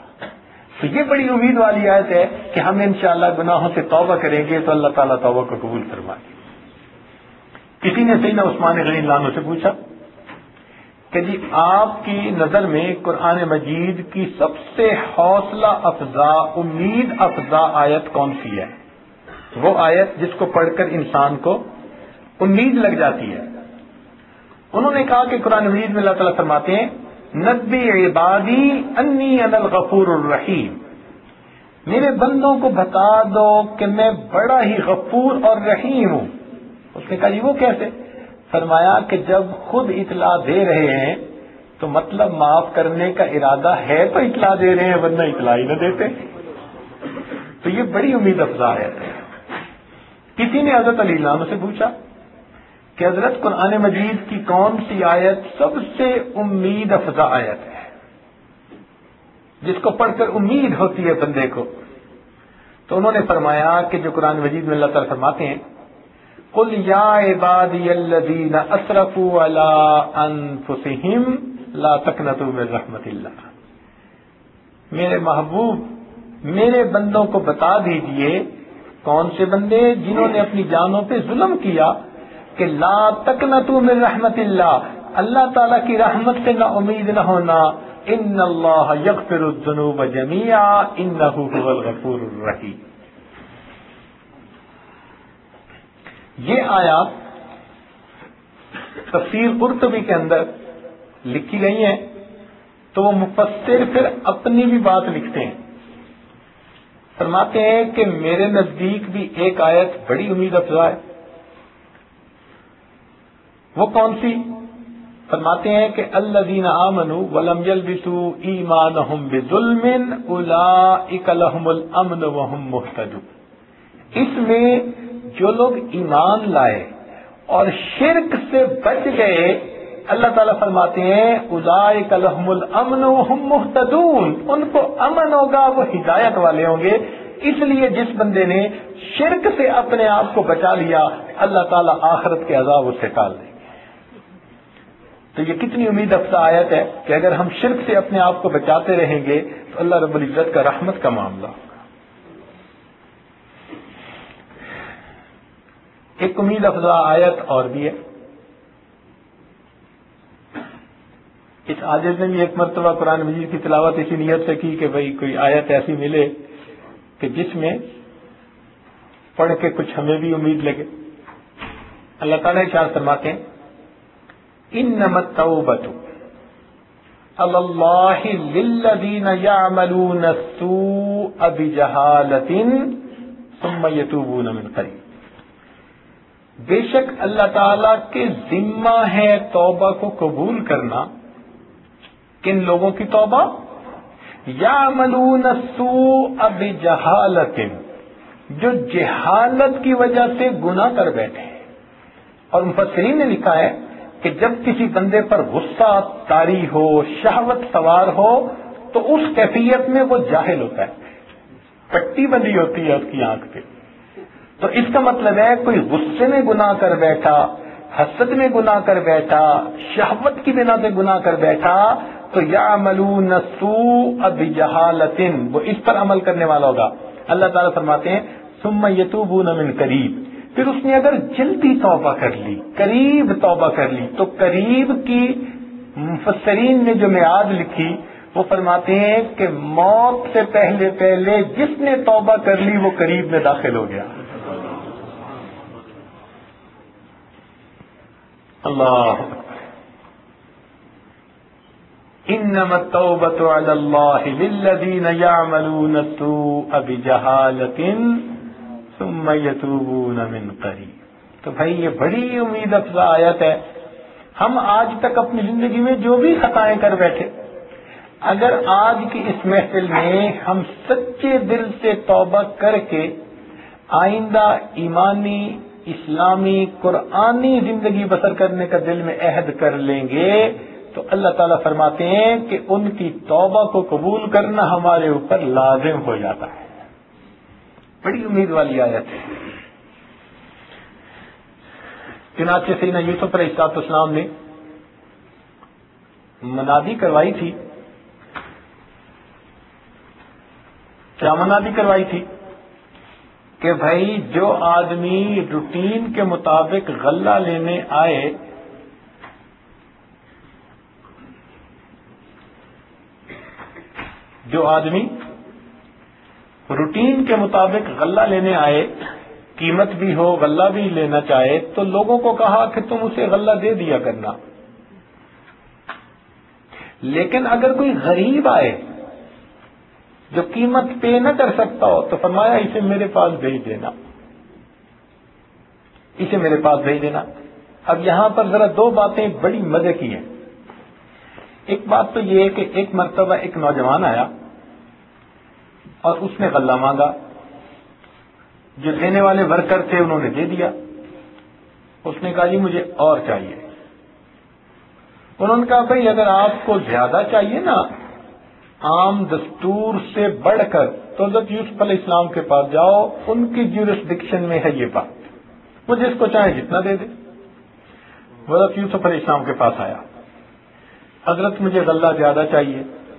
D: تو یہ بڑی امید والی آیت ہے کہ ہم انشاءاللہ گناہوں سے توبہ کریں گے تو اللہ تعالیٰ توبہ کو قبول فرمائے گے. کسی نے سیدنا عثمان غنی اللہ عنہ سے پوچھا کہ جی آپ کی نظر میں قرآن مجید کی سب سے حوصلہ افزا امید افزا آیت کون سی ہے؟ وہ آیت جس کو پڑھ کر انسان کو امید لگ جاتی ہے. انہوں نے کہا کہ قرآن مجید میں اللہ تعالیٰ فرماتے ہیں نبی عبادی انی انا الغفور الرحیم، میرے بندوں کو بتا دو کہ میں بڑا ہی غفور اور رحیم ہوں. اس نے کہا جی وہ کیسے؟ فرمایا کہ جب خود اطلاع دے رہے ہیں تو مطلب معاف کرنے کا ارادہ ہے تو اطلاع دے رہے ہیں، ورنہ اطلاع ہی نہ دیتے. تو یہ بڑی امید افزا ہے. کسی نے حضرت علی اللہ عنہ سے پوچھا کہ حضرت قرآن مجید کی کون سی آیت سب سے امید افزا آیت ہے جس کو پڑھ کر امید ہوتی ہے بندے کو؟ تو انہوں نے فرمایا کہ جو قرآن مجید میں اللہ تعالیٰ فرماتے ہیں قل یا عبادی الذین اسرفوا علی انفسہم لا تقنطوا من رحمت اللہ، میرے محبوب میرے بندوں کو بتا دیجئے، کون سے بندے؟ جنہوں نے اپنی جانوں پہ ظلم کیا، کہ لا تقنطوا من رحمت اللہ، اللہ تعالیٰ کی رحمت سے نہ امید نہ ہونا. ان اللہ یغفر الذنوب جميعا انہ هو الغفور الرحیم. یہ آیات تفسیر قرطبی کے اندر لکھی گئی ہیں تو وہ مفسر پھر اپنی بھی بات لکھتے ہیں. فرماتے ہیں کہ میرے نزدیک بھی ایک آیت بڑی امید افزا ہے. وہ کون سی؟ فرماتے ہیں کہ الذین آمنوا ولم یلبسوا ایمانہم بظلم اولئک لہم الامن وہم مہتدون. اس میں جو لوگ ایمان لائے اور شرک سے بچ گئے، اللہ تعالیٰ فرماتے ہیں اولئک لہم الامن وہم مہتدون، ان کو امن ہوگا، وہ ہدایت والے ہوں گے. اس لیے جس بندے نے شرک سے اپنے آپ کو بچا لیا اللہ تعالیٰ آخرت کے عذاب اس سے ٹال دیں گے. تو یہ کتنی امید افزا آیت ہے کہ اگر ہم شرک سے اپنے آپ کو بچاتے رہیں گے تو اللہ رب العزت کا رحمت کا معاملہ ہوگا. ایک امید افزا آیت اور بھی ہے. اس عاجز نے بھی ایک مرتبہ قرآن مجید کی تلاوت اسی نیت سے کی کہ بھئی کوئی آیت ایسی ملے کہ جس میں پڑھ کے کچھ ہمیں بھی امید لگے. اللہ تعالیٰ ارشاد فرماتے ہیں انما التوبۃ علی اللہ للذین یعملون السوء بجہالۃ ثم یتوبون من قریب. بے شک اللہ تعالیٰ کے ذمہ ہے توبہ کو قبول کرنا. کن لوگوں کی توبہ؟ یعملون السوء بجہالۃ، جو جہالت کی وجہ سے گناہ کر بیٹھے. اور مفسرین نے لکھا ہے کہ جب کسی بندے پر غصہ طاری ہو، شہوت سوار ہو، تو اس کیفیت میں وہ جاہل ہوتا ہے، پٹی بندی ہوتی ہے اس کی آنکھ پہ. تو اس کا مطلب ہے کوئی غصے میں گناہ کر بیٹھا، حسد میں گناہ کر بیٹھا، شہوت کی بنا پہ گناہ کر بیٹھا، تو یعملون السوء بجہالۃ، وہ اس پر عمل کرنے والا ہوگا. اللہ تعالیٰ فرماتے ہیں ثم یتوبون من قریب، پھر اس نے اگر جلدی توبہ کر لی، قریب توبہ کر لی، تو قریب کی مفسرین نے جو میعاد لکھی وہ فرماتے ہیں کہ موت سے پہلے پہلے جس نے توبہ کر لی وہ قریب میں داخل ہو گیا. اللہ انما التوبۃ علی اللہ للذین یعملون السوء بجہالۃ ثم یتوبون من قریب. تو بھائی یہ بڑی امید افزا آیت ہے. ہم آج تک اپنی زندگی میں جو بھی خطائیں کر بیٹھے، اگر آج کی اس محفل میں ہم سچے دل سے توبہ کر کے آئندہ ایمانی اسلامی قرآنی زندگی بسر کرنے کا دل میں عہد کر لیں گے تو اللہ تعالیٰ فرماتے ہیں کہ ان کی توبہ کو قبول کرنا ہمارے اوپر لازم ہو جاتا ہے. بڑی امید والی آیت ہے. چنانچہ سیدنا یوسف علیہ السلام نے منادی کروائی تھی شامنادی کروائی تھی کہ بھائی جو آدمی روٹین کے مطابق غلہ لینے آئے جو آدمی روٹین کے مطابق غلہ لینے آئے، قیمت بھی ہو، غلہ بھی لینا چاہے، تو لوگوں کو کہا کہ تم اسے غلہ دے دیا کرنا، لیکن اگر کوئی غریب آئے جو قیمت پے نہ کر سکتا ہو تو فرمایا اسے میرے پاس بھیج دینا، اسے میرے پاس بھیج دینا۔ اب یہاں پر ذرا دو باتیں بڑی مزے کی ہیں۔ ایک بات تو یہ ہے کہ ایک مرتبہ ایک نوجوان آیا اور اس نے غلہ مانگا، جو دینے والے ورکر تھے انہوں نے دے دیا۔ اس نے کہا جی مجھے اور چاہیے۔ انہوں نے کہا بھائی اگر آپ کو زیادہ چاہیے نا عام دستور سے بڑھ کر تو حضرت یوسف علیہ السلام کے پاس جاؤ، ان کی جیورسڈکشن میں ہے یہ بات، وہ جس کو چاہے جتنا دے دے۔ حضرت یوسف علیہ السلام کے پاس آیا، حضرت مجھے غلہ زیادہ چاہیے۔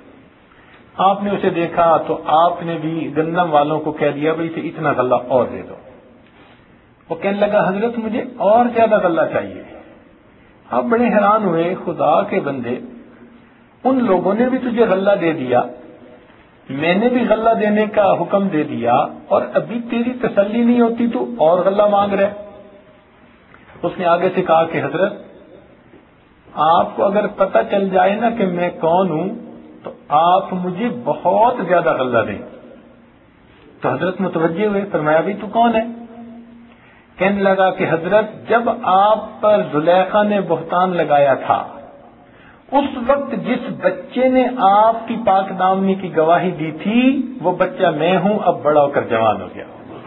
D: آپ نے اسے دیکھا تو آپ نے بھی گندم والوں کو کہہ دیا بھائی اسے اتنا غلہ اور دے دو۔ وہ کہنے لگا حضرت مجھے اور زیادہ غلہ چاہیے۔ آپ بڑے حیران ہوئے، خدا کے بندے ان لوگوں نے بھی تجھے غلہ دے دیا، میں نے بھی غلہ دینے کا حکم دے دیا، اور ابھی تیری تسلی نہیں ہوتی تو اور غلہ مانگ رہے۔ اس نے آگے سے کہا کہ حضرت آپ کو اگر پتہ چل جائے نا کہ میں کون ہوں تو آپ مجھے بہت زیادہ غلہ دیں۔ تو حضرت متوجہ ہوئے، فرمایا بھی تو کون ہے؟ کہنے لگا کہ حضرت جب آپ پر زلیخا نے بہتان لگایا تھا اس وقت جس بچے نے آپ کی پاک دامنی کی گواہی دی تھی وہ بچہ میں ہوں، اب بڑا ہو کر جوان ہو گیا،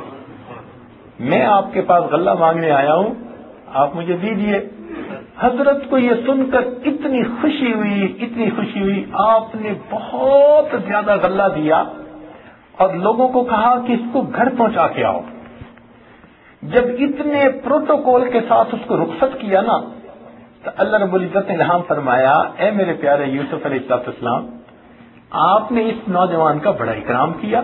D: میں آپ کے پاس غلہ مانگنے آیا ہوں، آپ مجھے دیجیے۔ حضرت کو یہ سن کر اتنی خوشی ہوئی، اتنی خوشی ہوئی، آپ نے بہت زیادہ غلہ دیا اور لوگوں کو کہا کہ اس کو گھر پہنچا کے آؤ۔ جب اتنے پروٹوکول کے ساتھ اس کو رخصت کیا نا تو اللہ رب العزت نے الہام فرمایا، اے میرے پیارے یوسف علیہ السلام، آپ نے اس نوجوان کا بڑا اکرام کیا۔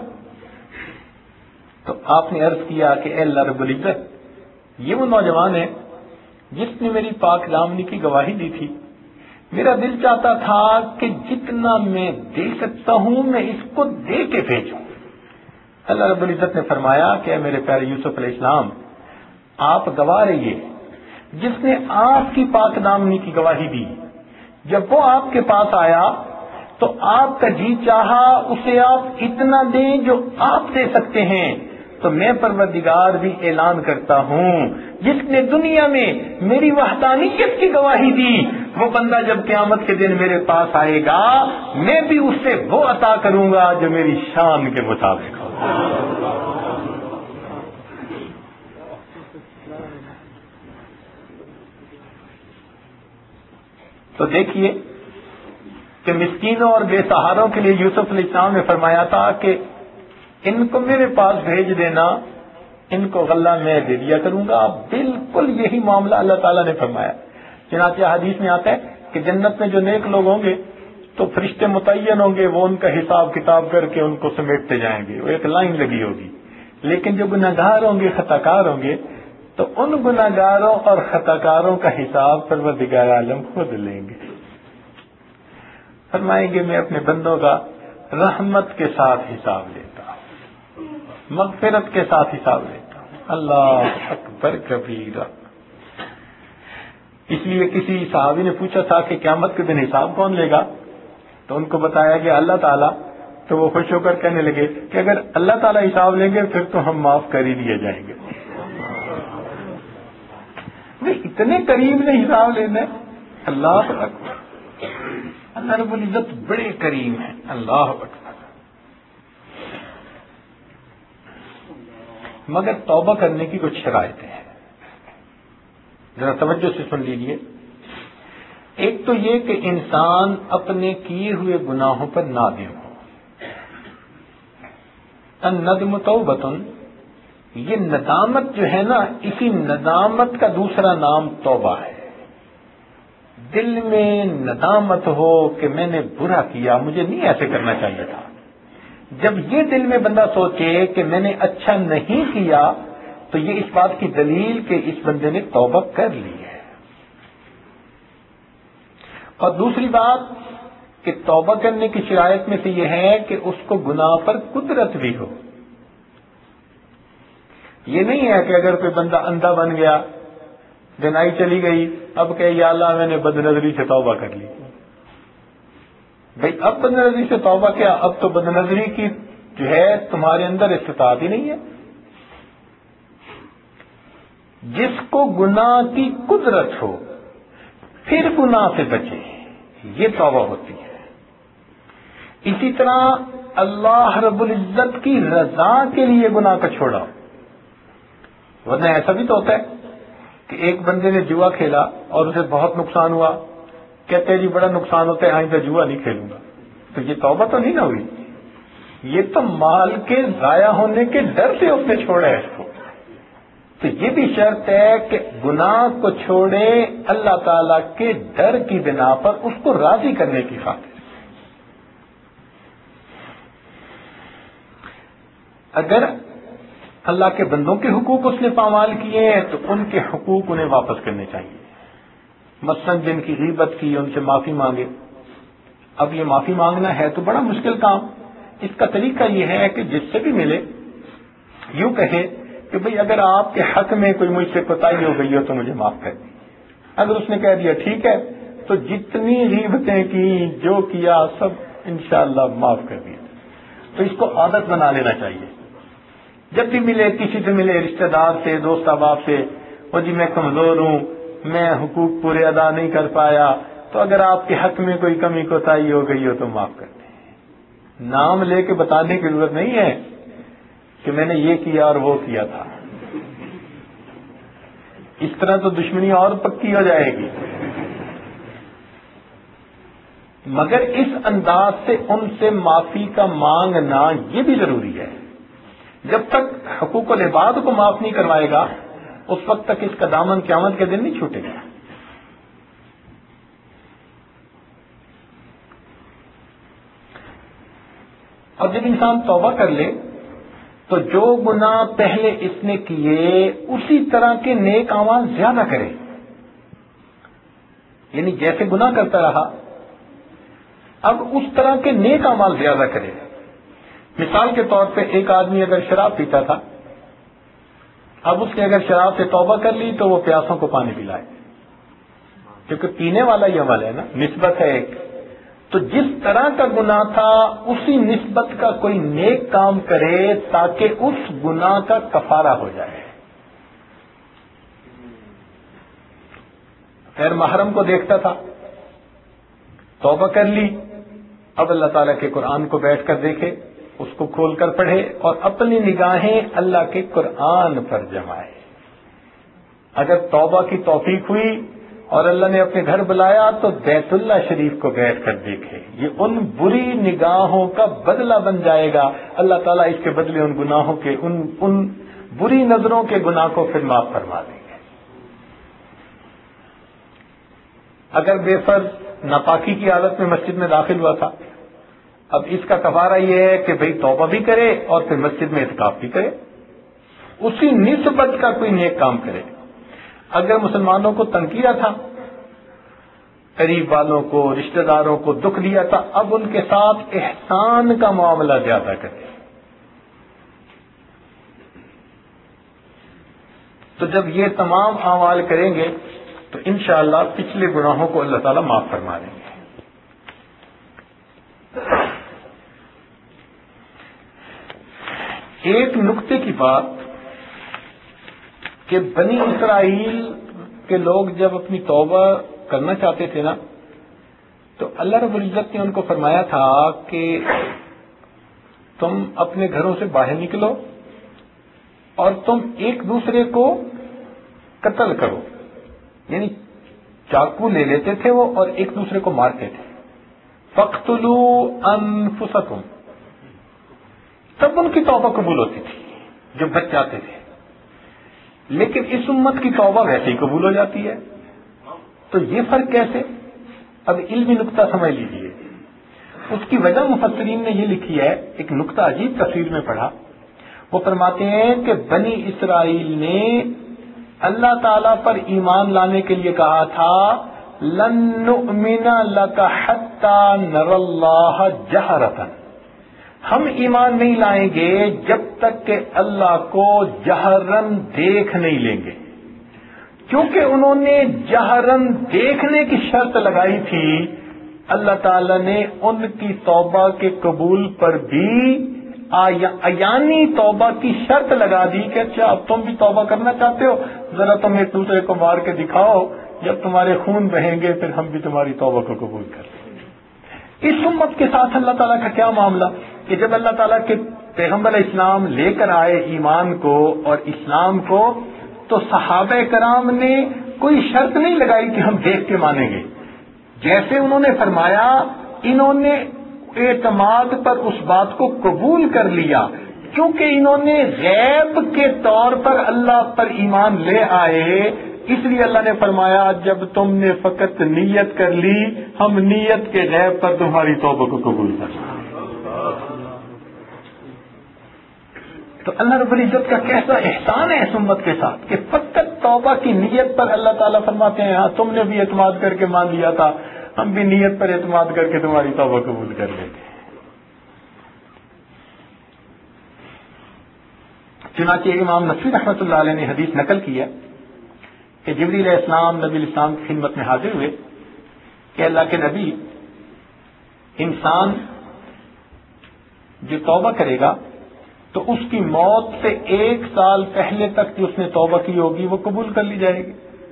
D: تو آپ نے عرض کیا کہ اے اللہ رب العزت، یہ وہ نوجوان ہے جس نے میری پاک دامنی کی گواہی دی تھی، میرا دل چاہتا تھا کہ جتنا میں دے سکتا ہوں میں اس کو دے کے بھیجوں۔ اللہ رب العزت نے فرمایا کہ اے میرے پیارے یوسف علیہ السلام، آپ گواہ رہیے، جس نے آپ کی پاک دامنی کی گواہی دی، جب وہ آپ کے پاس آیا تو آپ کا جی چاہا اسے آپ اتنا دیں جو آپ دے سکتے ہیں، تو میں پروردگار بھی اعلان کرتا ہوں جس نے دنیا میں میری وحدانیت کی گواہی دی، وہ بندہ جب قیامت کے دن میرے پاس آئے گا میں بھی اس سے وہ عطا کروں گا جو میری شان کے مطابق ہو۔ تو دیکھیے کہ مسکینوں اور بے سہاروں کے لیے یوسف علیہ السلام نے فرمایا تھا کہ ان کو میرے پاس بھیج دینا، ان کو غلہ میں دے دیا کروں گا۔ بالکل یہی معاملہ اللہ تعالیٰ نے فرمایا۔ چنانچہ حدیث میں آتا ہے کہ جنت میں جو نیک لوگ ہوں گے تو فرشتے متعین ہوں گے، وہ ان کا حساب کتاب کر کے ان کو سمیٹتے جائیں گے، وہ ایک لائن لگی ہوگی۔ لیکن جو گناہگار ہوں گے، خطا کار ہوں گے، تو ان گناہگاروں اور خطا کاروں کا حساب پروردگار عالم خود لیں گے۔ فرمائیں گے میں اپنے بندوں کا رحمت کے ساتھ حساب لیتا ہوں، مغفرت کے ساتھ حساب لیتا ہوں۔ اللہ اکبر کبیرہ۔ اس لیے کسی صحابی نے پوچھا تھا کہ قیامت کے دن حساب کون لے گا، تو ان کو بتایا کہ اللہ تعالیٰ، تو وہ خوش ہو کر کہنے لگے کہ اگر اللہ تعالیٰ حساب لیں گے پھر تو ہم معاف کر ہی دیے جائیں گے۔ اتنے قریب نے حساب لینا ہے، اللہ اکبر۔ اللہ رب العزت بڑے کریم ہیں، اللہ اکبر۔ مگر توبہ کرنے کی کچھ شرائطیں ہیں، ذرا توجہ سے سن لیجیے۔ ایک تو یہ کہ انسان اپنے کیے ہوئے گناہوں پر نادم ہو۔ الندم توبۃ، یہ ندامت جو ہے نا، اسی ندامت کا دوسرا نام توبہ ہے۔ دل میں ندامت ہو کہ میں نے برا کیا، مجھے نہیں ایسے کرنا چاہیے تھا، جب یہ دل میں بندہ سوچے کہ میں نے اچھا نہیں کیا تو یہ اس بات کی دلیل کہ اس بندے نے توبہ کر لی ہے. اور دوسری بات کہ توبہ کرنے کی شرائط میں سے یہ ہے کہ اس کو گناہ پر قدرت بھی ہو. یہ نہیں ہے کہ اگر کوئی بندہ اندھا بن گیا، بینائی چلی گئی، اب کہ یا اللہ میں نے بد نظری سے توبہ کر لی. بھائی اب بد نظری سے توبہ کیا، اب تو بد نظری کی جو ہے تمہارے اندر استطاعت ہی نہیں ہے. جس کو گناہ کی قدرت ہو پھر گناہ سے بچے، یہ توبہ ہوتی ہے. اسی طرح اللہ رب العزت کی رضا کے لیے گناہ کا چھوڑا، ورنہ ایسا بھی تو ہوتا ہے کہ ایک بندے نے جوا کھیلا اور اسے بہت نقصان ہوا، کہتے ہیں جی بڑا نقصان ہوتا ہے آئندہ جوا نہیں کھیلوں گا. تو یہ توبہ تو نہیں نہ ہوئی، یہ تو مال کے ضائع ہونے کے ڈر سے اس نے چھوڑا ہے اس کو. تو یہ بھی شرط ہے کہ گناہ کو چھوڑے اللہ تعالی کے ڈر کی بنا پر، اس کو راضی کرنے کی خاطر. اگر اللہ کے بندوں کے حقوق اس نے پامال کیے ہیں تو ان کے حقوق انہیں واپس کرنے چاہیے. مثلاً جن کی غیبت کی ان سے معافی مانگے. اب یہ معافی مانگنا ہے تو بڑا مشکل کام. اس کا طریقہ یہ ہے کہ جس سے بھی ملے یوں کہے کہ بھئی اگر آپ کے حق میں کوئی مجھ سے کوتاہی ہو گئی ہو تو مجھے معاف کر دی. اگر اس نے کہہ دیا ٹھیک ہے تو جتنی غیبتیں کی جو کیا سب انشاءاللہ معاف کر دیا. تو اس کو عادت بنا لینا چاہیے. جب بھی ملے کسی سے ملے، رشتہ دار سے، دوست احباب سے، وہ جی میں کمزور ہوں، میں حقوق پورے ادا نہیں کر پایا، تو اگر آپ کے حق میں کوئی کمی کوتاہی ہو گئی ہو تو معاف کر دیں. نام لے کے بتانے کی ضرورت نہیں ہے کہ میں نے یہ کیا اور وہ کیا تھا. اس طرح تو دشمنی اور پکی ہو جائے گی. مگر اس انداز سے ان سے معافی کا مانگنا یہ بھی ضروری ہے. جب تک حقوق العباد کو معاف نہیں کروائے گا اس وقت تک اس کا دامن قیامت کے دن نہیں چھوٹے گا. اور جب انسان توبہ کر لے تو جو گناہ پہلے اس نے کیے اسی طرح کے نیک اعمال زیادہ کرے. یعنی جیسے گناہ کرتا رہا اب اس طرح کے نیک اعمال زیادہ کرے. مثال کے طور پہ ایک آدمی اگر شراب پیتا تھا، اب اس نے اگر شراب سے توبہ کر لی تو وہ پیاسوں کو پانی پلائے، کیونکہ پینے والا یہ عمل ہے نا، نسبت ہے ایک. تو جس طرح کا گناہ تھا اسی نسبت کا کوئی نیک کام کرے تاکہ اس گناہ کا کفارہ ہو جائے. غیر محرم کو دیکھتا تھا، توبہ کر لی، اب اللہ تعالیٰ کے قرآن کو بیٹھ کر دیکھے، اس کو کھول کر پڑھے اور اپنی نگاہیں اللہ کے قرآن پر جمائے. اگر توبہ کی توفیق ہوئی اور اللہ نے اپنے گھر بلایا تو بیت اللہ شریف کو بیٹھ کر دیکھے. یہ ان بری نگاہوں کا بدلہ بن جائے گا. اللہ تعالیٰ اس کے بدلے ان گناہوں کے ان ان بری نظروں کے گناہ کو پھر معاف فرما دیں گے. اگر بے فرض ناپاکی کی حالت میں مسجد میں داخل ہوا تھا، اب اس کا کفارہ یہ ہے کہ بھئی توبہ بھی کرے اور پھر مسجد میں اعتکاف بھی کرے، اسی نسبت کا کوئی نیک کام کرے. اگر مسلمانوں کو تنگ کیا تھا، قریب والوں کو، رشتہ داروں کو دکھ دیا تھا، اب ان کے ساتھ احسان کا معاملہ زیادہ کرے. تو جب یہ تمام اعمال کریں گے تو انشاءاللہ پچھلے گناہوں کو اللہ تعالیٰ معاف فرما دیں گے. ایک نقطے کی بات کہ بنی اسرائیل کے لوگ جب اپنی توبہ کرنا چاہتے تھے نا تو اللہ رب العزت نے ان کو فرمایا تھا کہ تم اپنے گھروں سے باہر نکلو اور تم ایک دوسرے کو قتل کرو. یعنی چاقو لے لیتے تھے وہ اور ایک دوسرے کو مارتے تھے. فَاقْتُلُوا أَنفُسَكُمْ. تب ان کی توبہ قبول ہوتی تھی جو بچ جاتے تھے. لیکن اس امت کی توبہ ویسے ہی قبول ہو جاتی ہے. تو یہ فرق کیسے؟ اب علمی نقطہ سمجھ لیجیے. اس کی وجہ مفسرین نے یہ لکھی ہے، ایک نقطہ عجیب تفسیر میں پڑھا، وہ فرماتے ہیں کہ بنی اسرائیل نے اللہ تعالی پر ایمان لانے کے لیے کہا تھا لن نؤمن لک حتی نر اللہ جہرۃ، ہم ایمان نہیں لائیں گے جب تک کہ اللہ کو جہرن دیکھ نہیں لیں گے، کیونکہ انہوں نے جہرن دیکھنے کی شرط لگائی تھی۔ اللہ تعالی نے ان کی توبہ کے قبول پر بھی عیانی توبہ کی شرط لگا دی کہ اچھا اب تم بھی توبہ کرنا چاہتے ہو، ذرا تم ایک دوسرے کو مار کے دکھاؤ، جب تمہارے خون بہیں گے پھر ہم بھی تمہاری توبہ کو قبول کر لیں گے۔ اس امت کے ساتھ اللہ تعالیٰ کا کیا معاملہ کہ جب اللہ تعالیٰ کے پیغمبر اسلام لے کر آئے ایمان کو اور اسلام کو، تو صحابہ کرام نے کوئی شرط نہیں لگائی کہ ہم دیکھ کے مانیں گے، جیسے انہوں نے فرمایا انہوں نے اعتماد پر اس بات کو قبول کر لیا، کیونکہ انہوں نے غیب کے طور پر اللہ پر ایمان لے آئے، اس لیے اللہ نے فرمایا جب تم نے فقط نیت کر لی ہم نیت کے غیب پر تمہاری توبہ کو قبول کر لیں۔ تو اللہ رب العزت کا کیسا احسان ہے اس امت کے ساتھ کہ فقط توبہ کی نیت پر اللہ تعالیٰ فرماتے ہیں ہاں تم نے بھی اعتماد کر کے مان لیا تھا، ہم بھی نیت پر اعتماد کر کے تمہاری توبہ قبول کر لیتے ہیں۔ چنانچہ امام نصفی رحمۃ اللہ علیہ نے حدیث نقل کی ہے کہ جبریل علیہ السلام نبی الاسلام کی خدمت میں حاضر ہوئے کہ اللہ کے نبی، انسان جو توبہ کرے گا تو اس کی موت سے ایک سال پہلے تک جو اس نے توبہ کی ہوگی وہ قبول کر لی جائے گی۔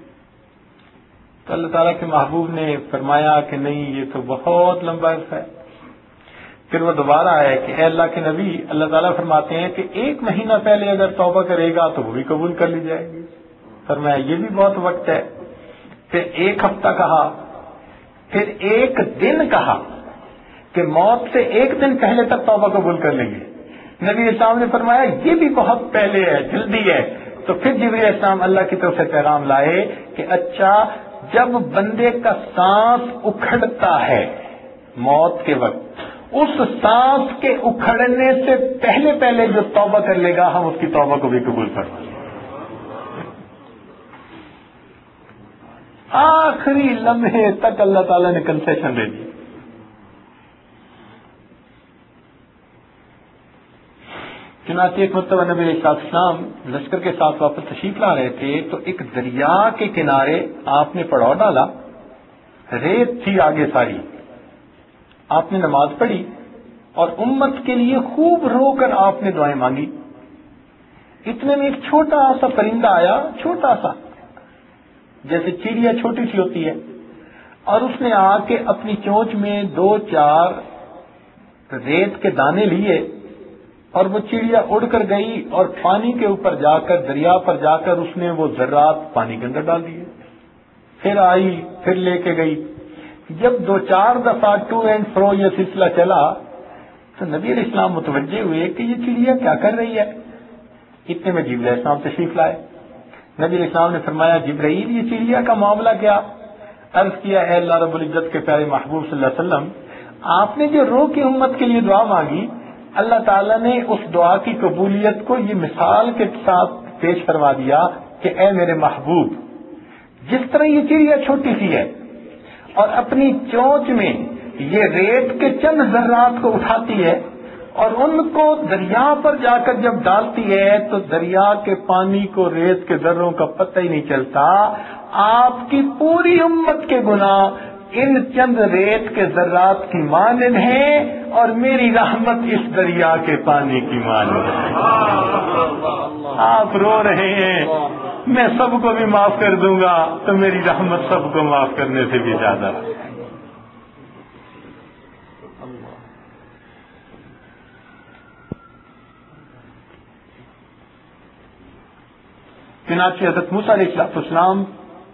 D: تو اللہ تعالیٰ کے محبوب نے فرمایا کہ نہیں، یہ تو بہت لمبا عرصہ ہے۔ پھر وہ دوبارہ آئے کہ اے اللہ کے نبی، اللہ تعالیٰ فرماتے ہیں کہ ایک مہینہ پہلے اگر توبہ کرے گا تو وہ بھی قبول کر لی جائے گی۔ فرمایا یہ بھی بہت وقت ہے۔ پھر ایک ہفتہ کہا، پھر ایک دن کہا کہ موت سے ایک دن پہلے تک توبہ قبول کر لیں گے۔ نبی اسلام نے فرمایا یہ بھی بہت پہلے ہے، جلدی ہے۔ تو پھر جبریل اسلام اللہ کی طرف سے پیغام لائے کہ اچھا جب بندے کا سانس اکھڑتا ہے موت کے وقت، اس سانس کے اکھڑنے سے پہلے پہلے جو توبہ کر لے گا ہم اس کی توبہ کو بھی قبول کر لیں گے۔ آخری لمحے تک اللہ تعالیٰ نے کنسیشن دے دی۔ چنانچہ ایک مرتبہ نبی علیہ السلام لشکر کے ساتھ واپس تشریف لا رہے تھے تو ایک دریا کے کنارے آپ نے پڑاؤ ڈالا، ریت تھی آگے ساری، آپ نے نماز پڑھی اور امت کے لیے خوب رو کر آپ نے دعائیں مانگی۔ اتنے میں ایک چھوٹا سا پرندہ آیا، چھوٹا سا جیسے چڑیا چھوٹی سی ہوتی ہے، اور اس نے آ کے اپنی چونچ میں دو چار ریت کے دانے لیے اور وہ چڑیا اڑ کر گئی اور پانی کے اوپر جا کر، دریا پر جا کر اس نے وہ ذرات پانی کے اندر ڈال دیے۔ پھر آئی، پھر لے کے گئی۔ جب دو چار دفعہ ٹو اینڈ فرو یہ سلسلہ چلا تو نبی علیہ السلام متوجہ ہوئے کہ یہ چڑیا کیا کر رہی ہے۔ اتنے میں جبرائیل علیہ السلام تشریف لائے۔ نبی علیہ السلام نے فرمایا جبرائیل یہ چڑیا کا معاملہ کیا؟ عرض کیا اے اللہ رب العزت کے پیارے محبوب صلی اللہ علیہ وسلم، آپ نے جو رو کی امت کے لیے دعا مانگی، اللہ تعالیٰ نے اس دعا کی قبولیت کو یہ مثال کے ساتھ پیش کروا دیا کہ اے میرے محبوب، جس طرح یہ چڑیا چھوٹی سی ہے اور اپنی چونچ میں یہ ریت کے چند ذرات کو اٹھاتی ہے اور ان کو دریا پر جا کر جب ڈالتی ہے تو دریا کے پانی کو ریت کے ذروں کا پتہ ہی نہیں چلتا، آپ کی پوری امت کے گناہ ان چند ریت کے ذرات کی مانند ہیں اور میری رحمت اس دریا کے پانی کی مانند ہے۔ آپ رو رہے ہیں میں سب کو بھی معاف کر دوں گا تو میری رحمت سب کو معاف کرنے سے بھی زیادہ۔ چنانچہ حضرت موسیٰ علیہ السلام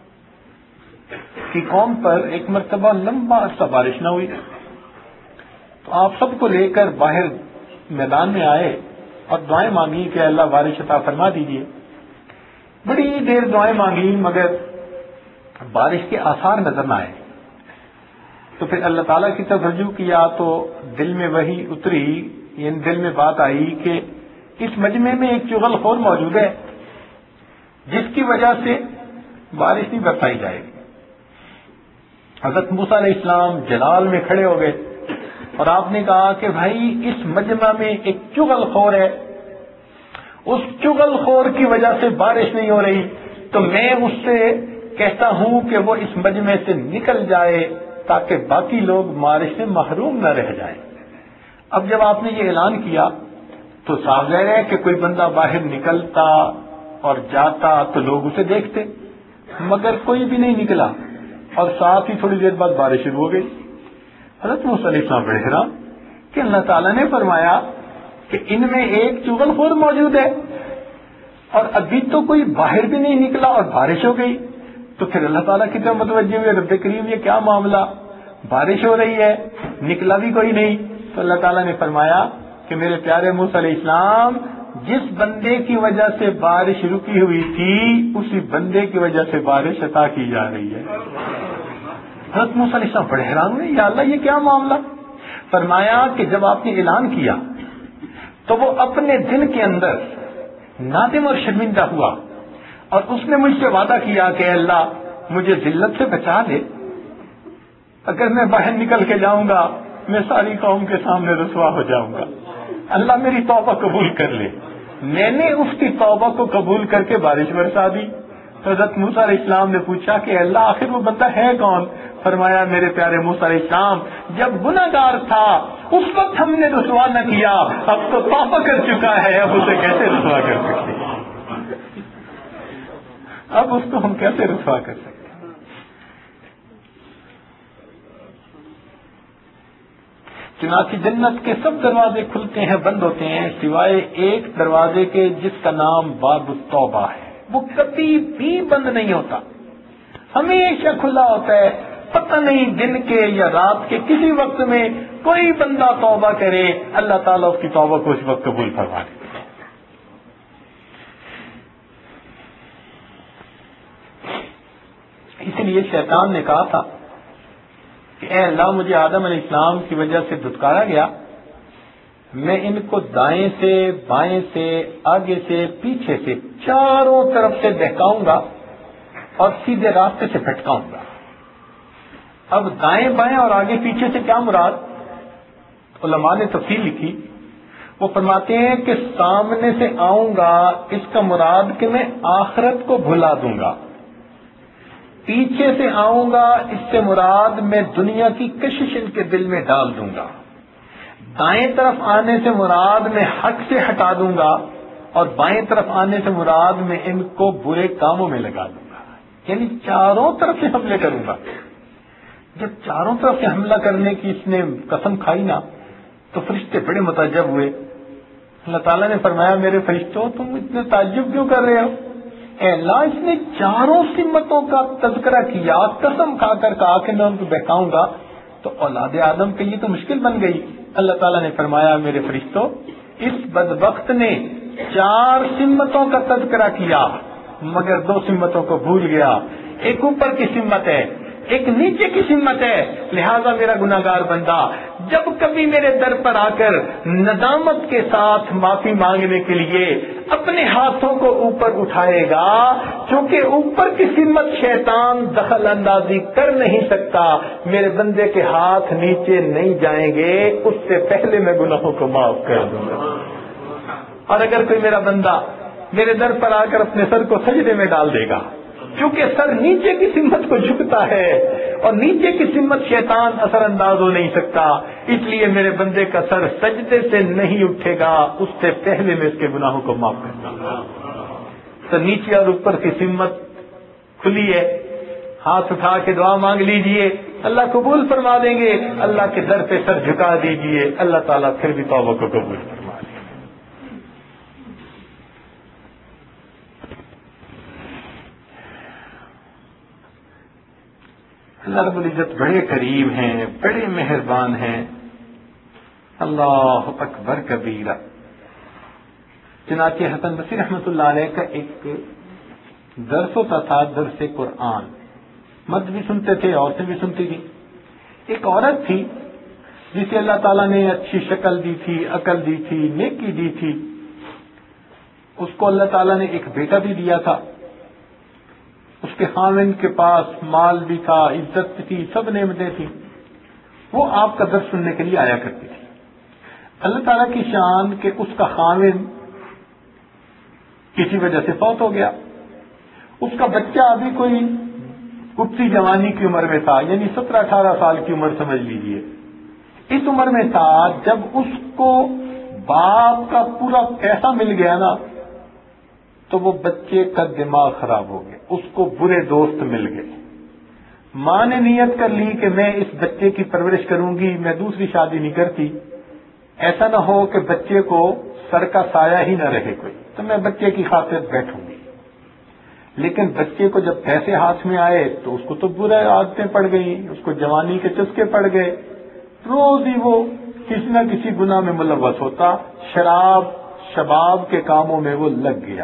D: کی قوم پر ایک مرتبہ لمبا عرصہ بارش نہ ہوئی تو آپ سب کو لے کر باہر میدان میں آئے اور دعائیں مانگی کہ اللہ بارش عطا فرما دیجیے۔ بڑی دیر دعائیں مانگی مگر بارش کے آثار نظر نہ آئے۔ تو پھر اللہ تعالیٰ کی طرف رجوع کیا تو دل میں وہی اتری، یعنی دل میں بات آئی کہ اس مجمع میں ایک چغل خور موجود ہے جس کی وجہ سے بارش نہیں برسائی جائے گی۔ حضرت موسیٰ علیہ السلام جلال میں کھڑے ہو گئے اور آپ نے کہا کہ بھائی اس مجمع میں ایک چغل خور ہے، اس چغل خور کی وجہ سے بارش نہیں ہو رہی، تو میں اس سے کہتا ہوں کہ وہ اس مجمع سے نکل جائے تاکہ باقی لوگ بارش سے محروم نہ رہ جائیں۔ اب جب آپ نے یہ اعلان کیا تو صاف ظاہر ہے کہ کوئی بندہ باہر نکلتا اور جاتا تو لوگ اسے دیکھتے، مگر کوئی بھی نہیں نکلا اور ساتھ ہی تھوڑی دیر بعد بارش شروع ہو گئی۔ حضرت موسیٰ علیہ السلام بڑے حیران کہ اللہ تعالیٰ نے فرمایا کہ ان میں ایک چغل خور موجود ہے اور ابھی تو کوئی باہر بھی نہیں نکلا اور بارش ہو گئی، تو پھر اللہ تعالیٰ کی طرف متوجہ ہوئے، رب کریم یہ کیا معاملہ، بارش ہو رہی ہے نکلا بھی کوئی نہیں۔ تو اللہ تعالیٰ نے فرمایا کہ میرے پیارے موسیٰ علیہ السلام، جس بندے کی وجہ سے بارش رکی ہوئی تھی اسی بندے کی وجہ سے بارش عطا کی جا رہی ہے۔ حضرت موسیٰ علیہ السلام بڑے حیران ہوئے، یا اللہ یہ کیا معاملہ؟ فرمایا کہ جب آپ نے اعلان کیا تو وہ اپنے دل کے اندر نادم اور شرمندہ ہوا اور اس نے مجھ سے وعدہ کیا کہ اے اللہ مجھے ذلت سے بچا لے، اگر میں باہر نکل کے جاؤں گا میں ساری قوم کے سامنے رسوا ہو جاؤں گا، اللہ میری توبہ قبول کر لے۔ میں نے اس کی توبہ کو قبول کر کے بارش برسا دی۔ تو حضرت موسیٰ علیہ السلام نے پوچھا کہ اللہ آخر وہ بندہ ہے کون؟ فرمایا میرے پیارے موسیٰ علیہ السلام، جب گناہگار تھا اس وقت ہم نے رسوا نہ کیا، اب تو توبہ کر چکا ہے، اب اسے کیسے رسوا کر سکتے ہیں؟ اب اس کو ہم کیسے رسوا کر سکتے ہیں؟ چنانچہ جنت کے سب دروازے کھلتے ہیں بند ہوتے ہیں سوائے ایک دروازے کے جس کا نام باب التوبہ ہے، وہ کبھی بھی بند نہیں ہوتا، ہمیشہ کھلا ہوتا ہے۔ پتہ نہیں دن کے یا رات کے کسی وقت میں کوئی بندہ توبہ کرے اللہ تعالیٰ اس کی توبہ کو اس وقت قبول فرما لے۔ اسی لیے شیطان نے کہا تھا کہ اے اللہ مجھے آدم علیہ السلام کی وجہ سے دھتکارا گیا، میں ان کو دائیں سے بائیں سے آگے سے پیچھے سے چاروں طرف سے بہکاؤں گا اور سیدھے راستے سے بھٹکاؤں گا۔ اب دائیں بائیں اور آگے پیچھے سے کیا مراد؟ علماء نے تفصیل لکھی، وہ فرماتے ہیں کہ سامنے سے آؤں گا اس کا مراد کہ میں آخرت کو بھلا دوں گا، پیچھے سے آؤں گا اس سے مراد میں دنیا کی کشش ان کے دل میں ڈال دوں گا، دائیں طرف آنے سے مراد میں حق سے ہٹا دوں گا اور بائیں طرف آنے سے مراد میں ان کو برے کاموں میں لگا دوں گا، یعنی چاروں طرف سے حملے کروں گا۔ جب چاروں طرف سے حملہ کرنے کی اس نے قسم کھائی نا تو فرشتے بڑے متعجب ہوئے۔ اللہ تعالیٰ نے فرمایا میرے فرشتوں تم اتنے تعجب کیوں کر رہے ہو؟ اے اللہ اس نے چاروں سمتوں کا تذکرہ کیا، قسم کھا کر کہا کہ میں ان کو بہکاؤں گا، تو اولاد آدم کے لیے تو مشکل بن گئی۔ اللہ تعالیٰ نے فرمایا میرے فرشتوں اس بدبخت نے چار سمتوں کا تذکرہ کیا مگر دو سمتوں کو بھول گیا، ایک اوپر کی سمت ہے ایک نیچے کی سمت ہے، لہذا میرا گناہگار بندہ جب کبھی میرے در پر آ کر ندامت کے ساتھ معافی مانگنے کے لیے اپنے ہاتھوں کو اوپر اٹھائے گا، چونکہ اوپر کی سمت شیطان دخل اندازی کر نہیں سکتا، میرے بندے کے ہاتھ نیچے نہیں جائیں گے، اس سے پہلے میں گناہوں کو معاف کر دوں گا۔ اور اگر کوئی میرا بندہ میرے در پر آ کر اپنے سر کو سجدے میں ڈال دے گا، چونکہ سر نیچے کی سمت کو جھکتا ہے اور نیچے کی سمت شیطان اثر انداز ہو نہیں سکتا، اس لیے میرے بندے کا سر سجدے سے نہیں اٹھے گا، اس سے پہلے میں اس کے گناہوں کو معاف کر دوں گا۔ تو نیچے اور اوپر کی سمت کھلی ہے، ہاتھ اٹھا کے دعا مانگ لیجئے، اللہ قبول فرما دیں گے، اللہ کے در پہ سر جھکا دیجئے، اللہ تعالیٰ پھر بھی توبہ کو قبول فرما دیں گے۔ اللہ رب العزت بڑے کریم ہیں، بڑے مہربان ہیں، اللہ اکبر کبیرہ۔ چنانچہ حسن بصری رحمۃ اللہ علیہ کا ایک درس ہوتا تھا، درس قرآن، مرد بھی سنتے تھے عورتیں بھی سنتی تھی۔ ایک عورت تھی جسے اللہ تعالیٰ نے اچھی شکل دی تھی، عقل دی تھی، نیکی دی تھی. اس کو اللہ تعالیٰ نے ایک بیٹا بھی دیا تھا. اس کے خاوند کے پاس مال بھی تھا، عزت بھی تھی، سب نعمتیں تھیں. وہ آپ کا درس سننے کے لیے آیا کرتی تھی. اللہ تعالیٰ کی شان کہ اس کا خاوند کسی وجہ سے فوت ہو گیا. اس کا بچہ ابھی کوئی اٹھتی جوانی کی عمر میں تھا، یعنی سترہ اٹھارہ سال کی عمر سمجھ لیجیے. اس عمر میں تھا جب اس کو باپ کا پورا پیسہ مل گیا نا تو وہ بچے کا دماغ خراب ہو گیا. اس کو برے دوست مل گئے. ماں نے نیت کر لی کہ میں اس بچے کی پرورش کروں گی، میں دوسری شادی نہیں کرتی، ایسا نہ ہو کہ بچے کو سر کا سایہ ہی نہ رہے کوئی، تو میں بچے کی خاطر بیٹھوں گی. لیکن بچے کو جب پیسے ہاتھ میں آئے تو اس کو تو برے عادتیں پڑ گئیں، اس کو جوانی کے چسکے پڑ گئے. روز ہی وہ کسی نہ کسی گناہ میں ملوث ہوتا، شراب شباب کے کاموں میں وہ لگ گیا.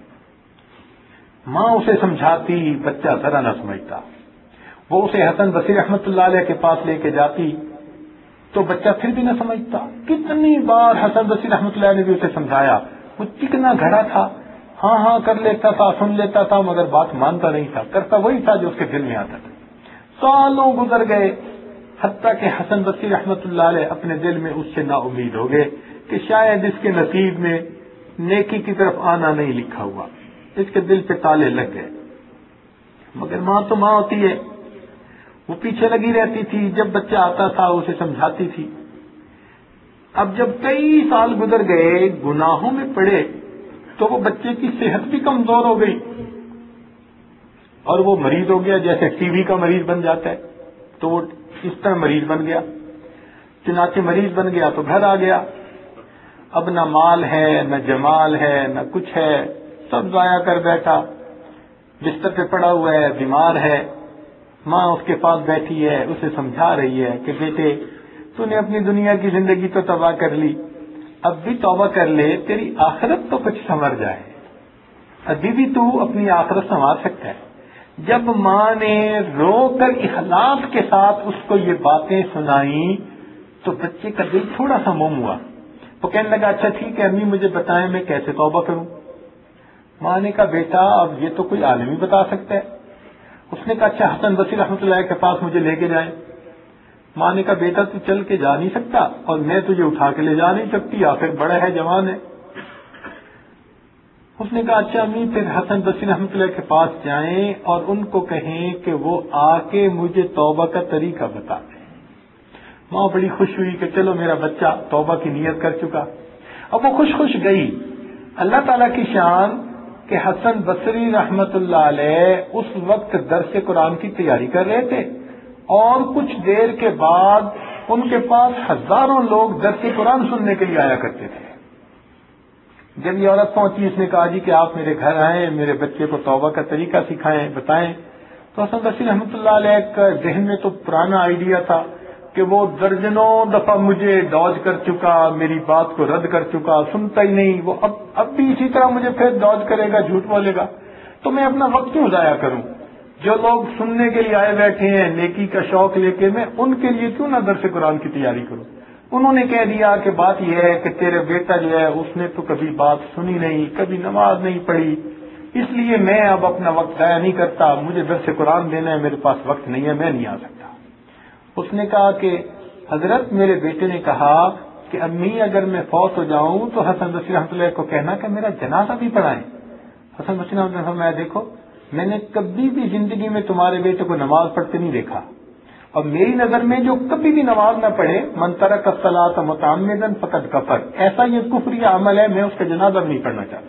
D: ماں اسے سمجھاتی، بچہ ذرا نہ سمجھتا. وہ اسے حسن بصری رحمت اللہ علیہ کے پاس لے کے جاتی تو بچہ پھر بھی نہ سمجھتا. کتنی بار حسن بصری رحمت اللہ علیہ نے بھی اسے سمجھایا. وہ چکنا گھڑا تھا، ہاں ہاں کر لیتا تھا، سن لیتا تھا، مگر بات مانتا نہیں تھا، کرتا وہی تھا جو اس کے دل میں آتا تھا. سالوں گزر گئے، حتیٰ کہ حسن بصری رحمت اللہ علیہ اپنے دل میں اس سے نا امید ہو گئے کہ شاید اس کے نصیب میں نیکی کی طرف آنا نہیں لکھا ہوا. اس کے دل پہ تالے لگ گئے. مگر ماں تو ماں ہوتی ہے، وہ پیچھے لگی رہتی تھی. جب بچہ آتا تھا اسے سمجھاتی تھی. اب جب کئی سال گزر گئے، گناہوں میں پڑے، تو وہ بچے کی صحت بھی کمزور ہو گئی اور وہ مریض ہو گیا، جیسے ٹی وی کا مریض بن جاتا ہے. تو وہ اس طرح مریض بن گیا. چنانچہ مریض بن گیا تو گھر آ گیا. اب نہ مال ہے، نہ جمال ہے، نہ کچھ ہے، سب ضائع کر بیٹھا. بستر پہ پڑا ہوا ہے، بیمار ہے. ماں اس کے پاس بیٹھی ہے، اسے سمجھا رہی ہے کہ بیٹے تو نے اپنی دنیا کی زندگی تو تباہ کر لی، اب بھی توبہ کر لے، تیری آخرت تو کچھ سنور جائے. ابھی بھی تو اپنی آخرت سنوار سکتا ہے. جب ماں نے رو کر اخلاص کے ساتھ اس کو یہ باتیں سنائیں تو بچے کا دل تھوڑا سا موم ہوا. وہ کہنے لگا اچھا ٹھیک ہے امی مجھے بتائیں میں کیسے توبہ کروں. ماں نے کہا بیٹا اب یہ تو کوئی عالم ہی بتا سکتا ہے. اس نے کہا اچھا حسن بصری رحمۃ اللہ کے پاس مجھے لے کے جائیں. ماں نے کہا بیٹا تو چل کے جا نہیں سکتا اور میں تجھے اٹھا کے لے جا نہیں سکتی، آخر بڑا ہے، جوان ہے. اس نے کہا اچھا امی پھر حسن بصری رحمۃ اللہ کے پاس جائیں اور ان کو کہیں کہ وہ آ کے مجھے توبہ کا طریقہ بتا دیں. ماں بڑی خوش ہوئی کہ چلو میرا بچہ توبہ کی نیت کر چکا. اب وہ خوش خوش گئی. اللہ تعالیٰ کی شان کہ حسن بصری رحمت اللہ علیہ اس وقت درس قرآن کی تیاری کر رہے تھے اور کچھ دیر کے بعد ان کے پاس ہزاروں لوگ درس قرآن سننے کے لیے آیا کرتے تھے. جب یہ عورت پہنچی اس نے کہا جی کہ آپ میرے گھر آئیں، میرے بچے کو توبہ کا طریقہ سکھائیں، بتائیں. تو حسن بصری رحمۃ اللہ علیہ کا ذہن میں تو پرانا آئیڈیا تھا کہ وہ درجنوں دفعہ مجھے ڈاج کر چکا، میری بات کو رد کر چکا، سنتا ہی نہیں. وہ اب اب بھی اسی طرح مجھے پھر ڈاج کرے گا، جھوٹ بولے گا، تو میں اپنا وقت کیوں ضائع کروں؟ جو لوگ سننے کے لیے آئے بیٹھے ہیں نیکی کا شوق لے کے، میں ان کے لیے کیوں نہ درس قرآن کی تیاری کروں؟ انہوں نے کہہ دیا کہ بات یہ ہے کہ تیرے بیٹا جو ہے اس نے تو کبھی بات سنی نہیں، کبھی نماز نہیں پڑھی، اس لیے میں اب اپنا وقت ضائع نہیں کرتا، مجھے درس قرآن دینا ہے، میرے پاس وقت نہیں ہے، میں نہیں آ سکتا. اس نے کہا کہ حضرت میرے بیٹے نے کہا کہ امی اگر میں فوت ہو جاؤں تو حسن بصری رحمۃ اللہ کو کہنا کہ میرا جنازہ بھی پڑھائیں. حسن بصری رحمۃ اللہ میں دیکھو میں نے کبھی بھی زندگی میں تمہارے بیٹے کو نماز پڑھتے نہیں دیکھا، اور میری نظر میں جو کبھی بھی نماز نہ پڑھے من ترک الصلاۃ متعمدا فقد کفر، ایسا یہ کفری عمل ہے، میں اس کا جنازہ بھی نہیں پڑھنا چاہتا.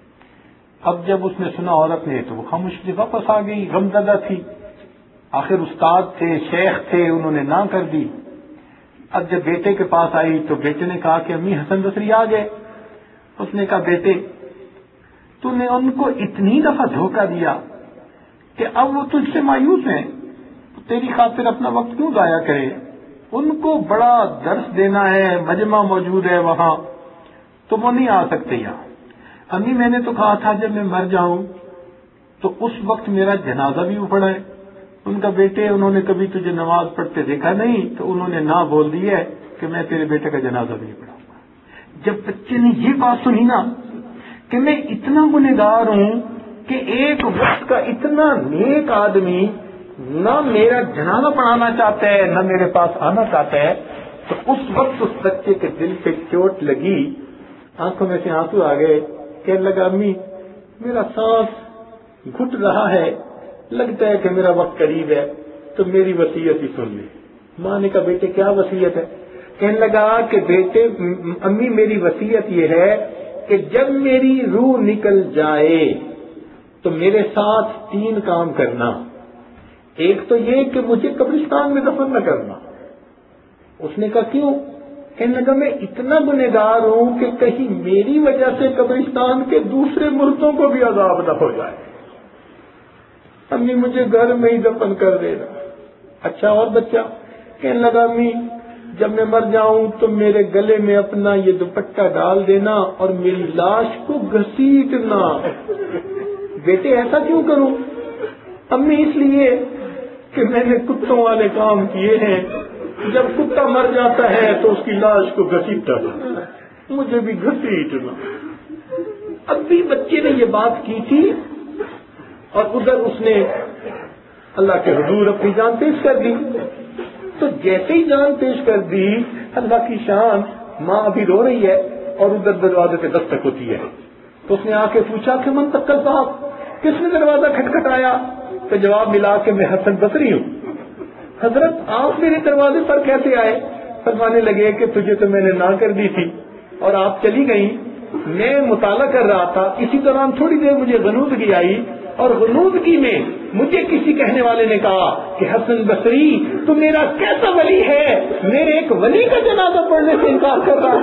D: اب جب اس نے سنا عورت نے تو وہ خاموشی واپس آ گئی، غمزدہ تھی. آخر استاد تھے، شیخ تھے، انہوں نے نہ کر دی. اب جب بیٹے کے پاس آئی تو بیٹے نے کہا کہ امی حسن بصری آ گئے. اس نے کہا بیٹے تو نے ان کو اتنی دفعہ دھوکہ دیا کہ اب وہ تجھ سے مایوس ہیں، تیری خاطر اپنا وقت کیوں ضائع کرے؟ ان کو بڑا درس دینا ہے، مجمع موجود ہے وہاں، تو وہ نہیں آ سکتے یہاں. امی میں نے تو کہا تھا جب میں مر جاؤں تو اس وقت میرا جنازہ بھی پڑھائے، ان کا بیٹے انہوں نے کبھی تجھے نماز پڑھتے دیکھا نہیں، تو انہوں نے نہ بول دی ہے کہ میں تیرے بیٹے کا جنازہ بھی نہیں پڑھاؤں گا۔ جب بچے نے یہ بات سنی نا کہ میں اتنا گنہگار ہوں کہ ایک وقت کا اتنا نیک آدمی نہ میرا جنازہ پڑھانا چاہتا ہے نہ میرے پاس آنا چاہتا ہے، تو اس وقت اس بچے کے دل پہ چوٹ لگی، آنکھوں میں سے آنسو آ گئے، کہنے لگا امی میرا سانس گھٹ رہا ہے، لگتا ہے کہ میرا وقت قریب ہے، تو میری وصیت ہی سن لے۔ ماں نے کہا بیٹے کیا وصیت ہے؟ کہنے لگا کہ بیٹے امی میری وصیت یہ ہے کہ جب میری روح نکل جائے تو میرے ساتھ تین کام کرنا، ایک تو یہ کہ مجھے قبرستان میں دفن نہ کرنا۔ اس نے کہا کیوں؟ کہنے لگا میں اتنا گنہگار ہوں کہ کہیں میری وجہ سے قبرستان کے دوسرے مردوں کو بھی عذاب نہ ہو جائے، امی مجھے گھر میں ہی دفن کر دینا۔ اچھا اور بچہ؟ کہنے لگا امی جب میں مر جاؤں تو میرے گلے میں اپنا یہ دوپٹہ ڈال دینا اور میری لاش کو گھسیٹنا۔ بیٹے ایسا کیوں کروں؟ امی اس لیے کہ میں نے کتوں والے کام کیے ہیں، جب کتا مر جاتا ہے تو اس کی لاش کو گھسیٹتا ہے، مجھے بھی گھسیٹنا۔ اب بھی بچے نے یہ بات کی تھی اور ادھر اس نے اللہ کے حضور اپنی جان پیش کر دی، تو جیسے ہی جان پیش کر دی اللہ کی شان، ماں ابھی رو رہی ہے اور ادھر دروازے پہ دستک ہوتی ہے، تو اس نے آ کے پوچھا کہ من تکل صاحب کس نے دروازہ کھٹکھٹایا؟ تو جواب ملا کہ میں حسن بصری ہوں۔ حضرت آپ میرے دروازے پر کیسے آئے؟ فرمانے لگے کہ تجھے تو میں نے نہ کر دی تھی اور آپ چلی گئی، میں مطالعہ کر رہا تھا، اسی دوران تھوڑی دیر مجھے غنودگی آئی اور غنودگی میں مجھے کسی کہنے والے نے کہا کہ حسن بصری تو میرا کیسا ولی ہے، میرے ایک ولی کا جنازہ پڑھنے سے انکار کر رہا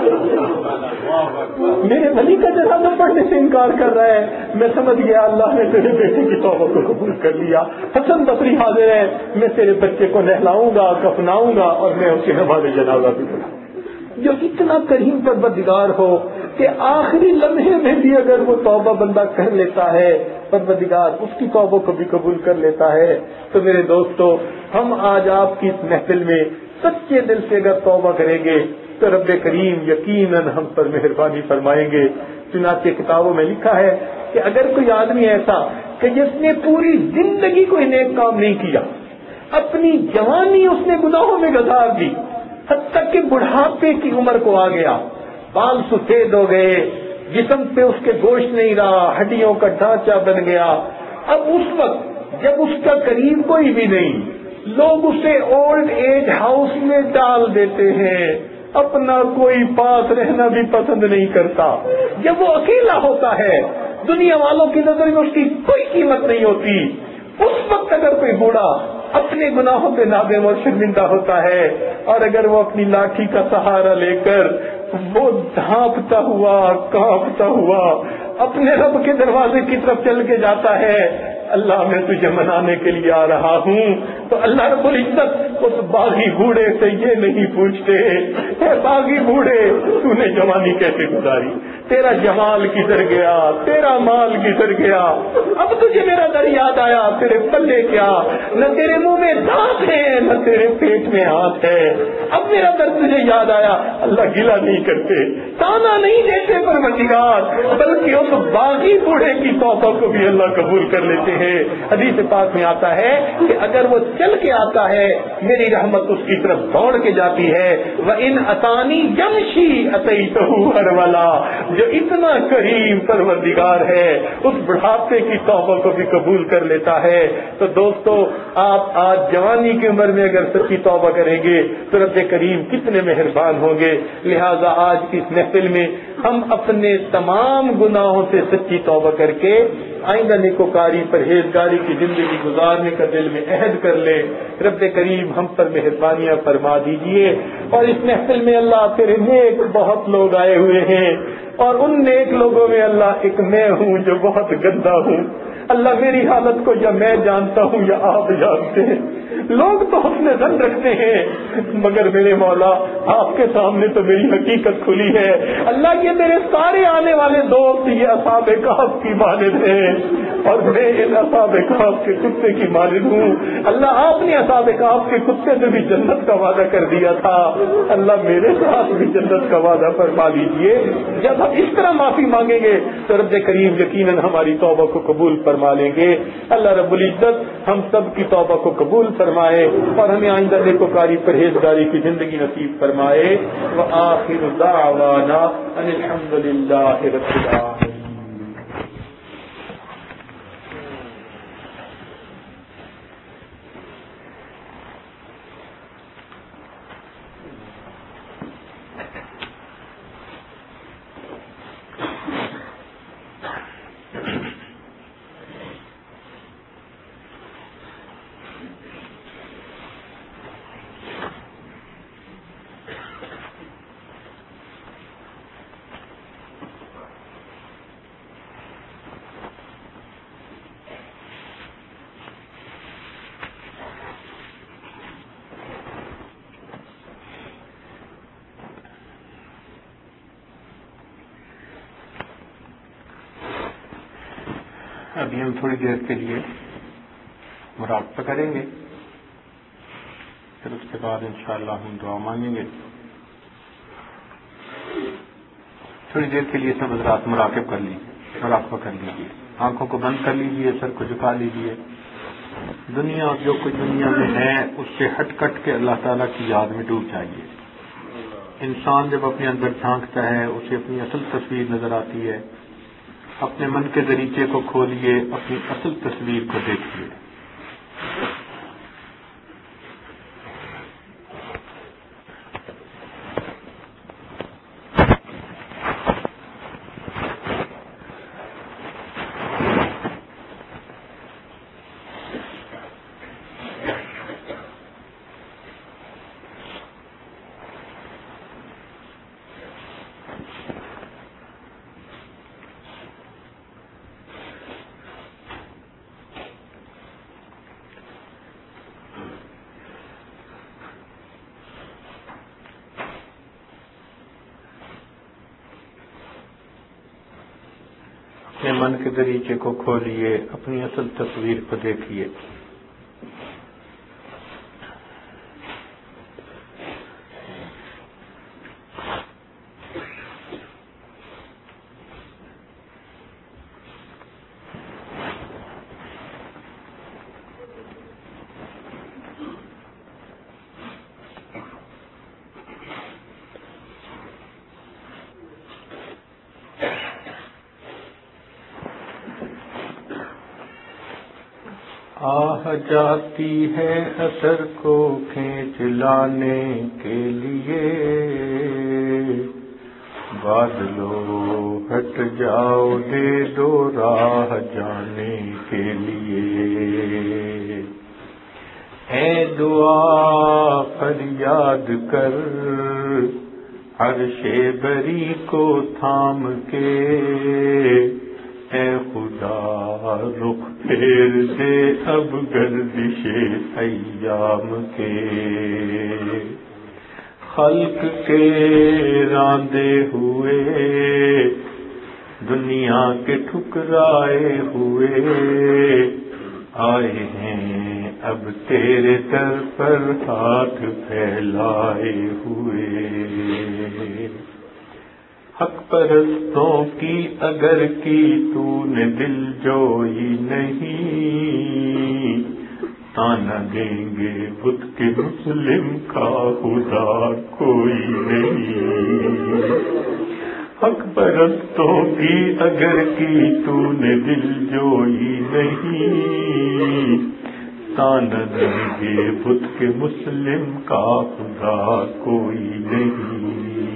D: ہے، میرے ولی کا جنازہ پڑھنے سے انکار کر رہا ہے۔ میں سمجھ گیا اللہ نے تیرے بیٹے کی توبہ کو قبول کر لیا، حسن بصری حاضر ہے، میں تیرے بچے کو نہلاؤں گا، کفناؤں گا اور میں اس کے نماز جنازہ بھی پڑھاؤں۔ جو اتنا کریم پروردگار ہو کہ آخری لمحے میں بھی اگر وہ توبہ بندہ کر لیتا ہے پروردگار اس کی توبہ کو بھی قبول کر لیتا ہے۔ تو میرے دوستو ہم آج آپ کی اس محفل میں سچے دل سے اگر توبہ کریں گے تو رب کریم یقیناً ہم پر مہربانی فرمائیں گے۔ چنانچہ کتابوں میں لکھا ہے کہ اگر کوئی آدمی ایسا کہ جس نے پوری زندگی کوئی نیک کام نہیں کیا، اپنی جوانی اس نے گناہوں میں گزار دی، حتیٰ کہ بڑھاپے کی عمر کو آ گیا، بال سفید ہو گئے، جسم پہ اس کے گوشت نہیں رہا، ہڈیوں کا ڈھانچہ بن گیا، اب اس وقت جب اس کا قریب کوئی بھی نہیں، لوگ اسے اولڈ ایج ہاؤس میں ڈال دیتے ہیں، اپنا کوئی پاس رہنا بھی پسند نہیں کرتا، جب وہ اکیلا ہوتا ہے دنیا والوں کی نظر میں اس کی کوئی قیمت نہیں ہوتی، اس وقت اگر کوئی بوڑھا اپنے گناہوں پہ نادم اور شرمندہ ہوتا ہے اور اگر وہ اپنی لاٹھی کا سہارا لے کر وہ دھانپتا ہوا کانپتا ہوا اپنے رب کے دروازے کی طرف چل کے جاتا ہے، اللہ میں تجھے منانے کے لیے آ رہا ہوں، تو اللہ رب العزت اس باغی بوڑھے سے یہ نہیں پوچھتے اے باغی بوڑھے تو نے جوانی کیسے گزاری، تیرا جمال کدھر گیا، تیرا مال کدھر گیا، اب تجھے میرا در یاد آیا، تیرے پلے کیا، نہ تیرے منہ میں دانت ہے نہ تیرے پیٹ میں ہاتھ ہے، اب میرا در تجھے یاد آیا۔ اللہ گلا نہیں کرتے، تانا نہیں دیتے پروردگار، بلکہ اس باغی بوڑھے کی توبہ کو بھی اللہ قبول کر لیتے ہیں۔ حدیث پاک میں آتا ہے کہ اگر وہ چل کے آتا ہے میری رحمت اس کی طرف دوڑ کے جاتی ہے، وَإِنْ أَتَانِي يَمْشِي أَتَيْتُهُ هَرْوَلًا، جو اتنا کریم پروردگار ہے اس بڑھاپے کی توبہ کو بھی قبول کر لیتا ہے۔ تو دوستو آپ آج جوانی کی عمر میں اگر سچی توبہ کریں گے تو رب کریم کتنے مہربان ہوں گے۔ لہذا آج کی اس محفل میں ہم اپنے تمام گناہوں سے سچی توبہ کر کے آئندہ نیکوکاری پرہیزگاری کی زندگی گزارنے کا دل میں عہد کر لیں۔ رب کریم ہم پر مہربانیاں فرما دیجئے، اور اس محفل میں اللہ تیرے نیک بہت لوگ آئے ہوئے ہیں، اور ان نیک لوگوں میں اللہ ایک میں ہوں جو بہت گندا ہوں، اللہ میری حالت کو یا میں جانتا ہوں یا آپ جانتے ہیں. لوگ تو اپنے زن رکھتے ہیں مگر میرے مولا آپ کے سامنے تو میری حقیقت کھلی ہے. اللہ یہ میرے سارے آنے والے دوست یہ اصحاب کہف کی مانند ہیں اور میں ان اصحاب کہف کے کتے کی مانند ہوں. اللہ آپ نے اصحاب کہف کے کتے سے بھی جنت کا وعدہ کر دیا تھا. اللہ میرے ساتھ بھی جنت کا وعدہ فرما لیجیے. جب ہم اس طرح معافی مانگیں گے تو رب کریم یقیناً ہماری توبہ کو قبول فرما لیں گے. اللہ رب العزت ہم سب کی توبہ کو قبول فرمائے اور ہمیں آئندہ نیکوکاری پرہیزگاری کی زندگی نصیب فرمائے. وآخر دعوانا ان الحمد للہ رب العالمین. ابھی ہم تھوڑی دیر کے لیے مراقبہ کریں گے، پھر اس کے بعد انشاءاللہ ہم دعا مانگیں گے. تھوڑی دیر کے لیے سب حضرات مراقب کر لیجیے، مراقبہ کر لیجیے، آنکھوں کو بند کر لیجیے، سر کو جھکا لیجیے. دنیا جو کچھ دنیا میں ہے اس سے ہٹ کٹ کے اللہ تعالیٰ کی یاد میں ڈوب جائیے. انسان جب اپنے اندر جھانکتا ہے اسے اپنی اصل تصویر نظر آتی ہے. اپنے من کے دریچے کو کھولیے، اپنی اصل تصویر کو دیکھیے. اپنے من کے دریچے کو کھولیے، اپنی اصل تصویر کو دیکھیے. آہ جاتی ہے اثر کو کھینچ لانے کے لیے، بادلو ہٹ جاؤ دے دو راہ جانے کے لیے. اے دعا فریاد کر عرش بری کو تھام کے، اے خدا رخ پھیر دے اب گردش ایام کے. خلق کے راندے ہوئے دنیا کے ٹھکرائے ہوئے، آئے ہیں اب تیرے در پر ہاتھ پھیلائے ہوئے. حق پرستوں کی اگر کی تو نے دل جوئی نہیں، تانا دیں گے بت کے مسلم کا خدا کوئی نہیں. حق پرستوں کی اگر کی تو نے دل جوئی نہیں، تانا دیں گے بت کے مسلم کا خدا کوئی نہیں.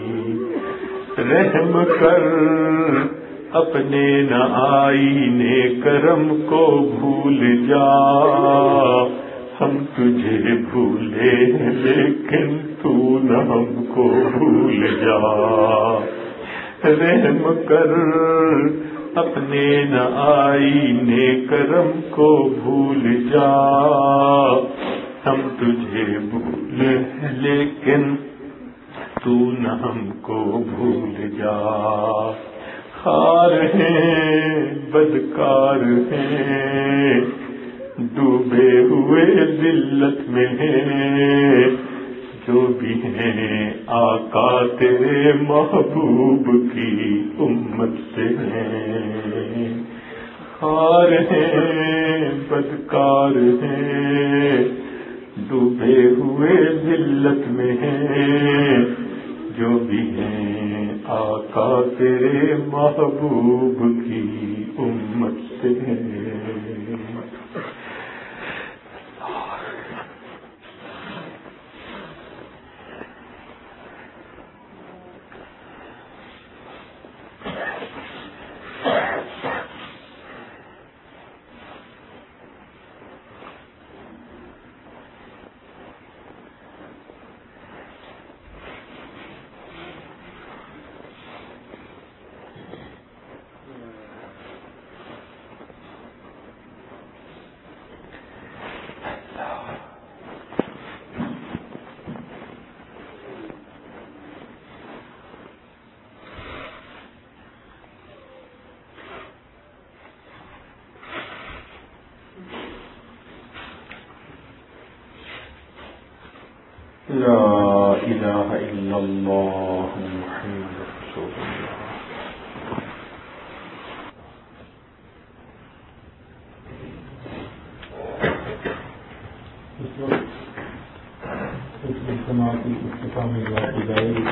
D: رحم کر اپنے نہ آئینے کرم کو بھول جا، ہم تجھے بھولے لیکن تو نہ ہم کو بھول جا. رحم کر
E: اپنے نہ آئینے کرم کو بھول جا، ہم تجھے بھولے لیکن تو نہ ہم کو بھول جا۔ خار ہیں بدکار ہیں ڈوبے ہوئے ذلت میں ہیں، جو بھی ہیں آقا تیرے محبوب کی امت سے ہیں۔ خار ہیں بدکار ہیں ڈوبے ہوئے ذلت میں ہیں، جو بھی ہیں آقا تیرے محبوب کی امت سے ہیں۔ لا الہ الا اللہ محمد رسول اللہ۔
F: اس وقت اس اجتماع کی افتتاح میں دعا کی جائے گی۔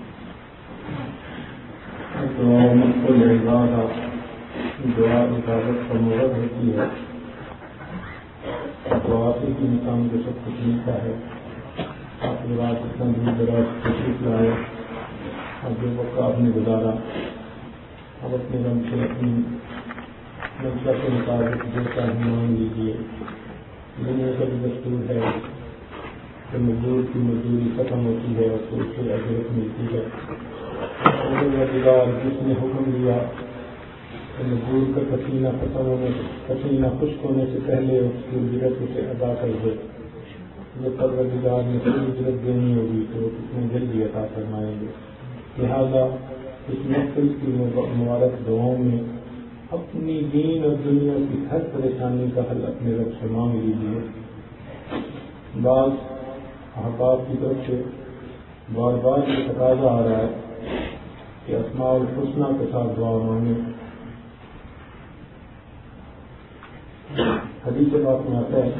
F: دعا مقبول عبادہ دعا عبادت کا مورد ہوتی ہے۔ دعا سے ہی انسان کو سب کچھ ملتا ہے۔ آپ رات اتنا دور دراز تشریف لائے اور جو وقت آپ نے گزارا اب اپنے رنگ سے اپنی منشا کے مطابق جو چاہے مانگ لیجیے۔ دنیا کا بھی دستور ہے کہ مزدور کی مزدوری ختم ہوتی ہے اور تو اسے اجرت ملتی ہے۔ جس نے حکم دیا کہ مزدور کا پسینہ ختم ہونے پسینہ خشک ہونے سے پہلے اس کی اجرت اسے ادا کر دے، جب پروردگار نے پوری اجرت دینی ہوگی تو وہ کتنے جلدی عطا فرمائیں گے۔ لہذا اس محفل کی مبارک دعاؤں میں اپنی دین اور دنیا کی ہر پریشانی کا حل اپنے رب سے مانگ لیجیے۔ بعض احباب کی طرف سے بار بار یہ تقاضا آ رہا ہے کہ اسماء الحسنی کے ساتھ دعا مانگیں۔ حدیث پاک میں آتا ہے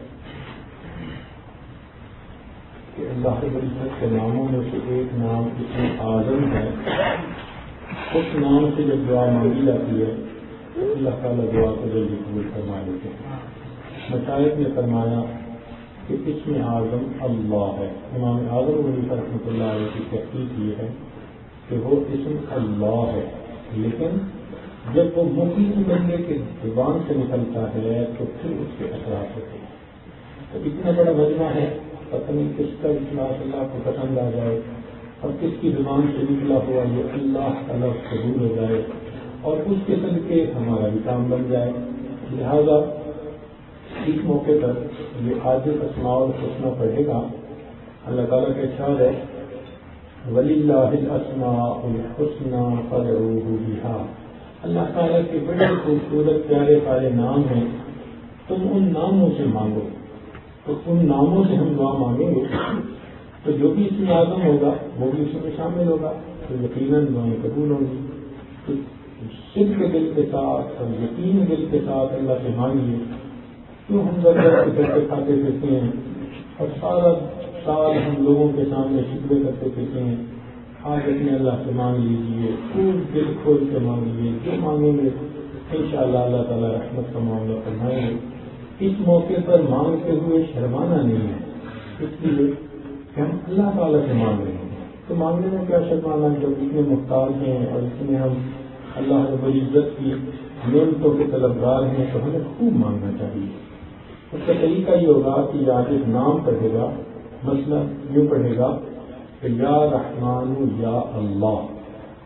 F: کہ اللہ رب العزت کے ناموں میں سے ایک نام اسم اعظم ہے۔ اس نام سے جب دعا مانگی جاتی ہے اللہ تعالیٰ دعا کو جلدی قبول فرما لیتے ہیں۔ مشائخ نے فرمایا کہ اسم اعظم اللہ ہے۔ امام اعظم غنی رحمۃ اللہ علیہ کی تحقیق یہ ہے کہ وہ اسم اللہ ہے، لیکن جب وہ مخلص بندے کے زبان سے نکلتا ہے تو پھر اس کے اثرات ہوتے ہیں۔ تو اتنا بڑا مجمع ہے، پتہ نہیں کس کا اخلاص اللہ کو پسند آ جائے اور کس کی زبان سے نکلا ہوا یہ اللہ تعالیٰ قبول ہو جائے اور اس کے صدقے ہمارا بھی کام بن جائے۔ لہذا اس موقع پر یہ عاجز اسماء الحسنی پڑھے گا۔ اللہ تعالیٰ کا ارشاد ہے وَلِلَّهِ الْأَسْمَاءُ الْحُسْنَىٰ فَادْعُوهُ بِهَا۔ اللہ تعالیٰ کے بڑے خوبصورت پیارے پیارے نام ہیں، تم ان ناموں سے مانگو۔ تو ان ناموں سے ہم دعا مانگیں گے تو جو بھی اس میں اعظم ہوگا وہ بھی اس میں شامل ہوگا، تو یقیناً دعائیں قبول ہوں گی۔ تو صدق دل کے ساتھ اور یقین دل کے ساتھ اللہ سے مانگیے۔ کیوں ہم ضرورت کے گھر پہ کھاتے پھرتے ہیں اور سارا سال ہم لوگوں کے سامنے شکوے کرتے پھرتے ہیں؟ آج اپنے اللہ سے مانگ لیجیے، خوب دل کھول کے مانگیے، جو مانگیں گے انشاءاللہ اللہ تعالیٰ رحمت کا معاملہ فرمائیں گے۔ اس موقع پر مانگتے ہوئے شرمانا نہیں ہے، اس لیے کہ ہم اللہ تعالیٰ سے مانگ رہے ہیں، تو مانگنے میں کیا شرمانا ہے؟ جب اتنے محتاج ہیں اور اس میں ہم اللہ رب العزت کی نعمتوں کے طلبگار ہیں تو ہمیں خوب مانگنا چاہیے۔ اس کا طریقہ یہ ہوگا کہ آج ایک نام پڑھے گا، مثلا یوں پڑھے گا کہ یا رحمان یا اللہ،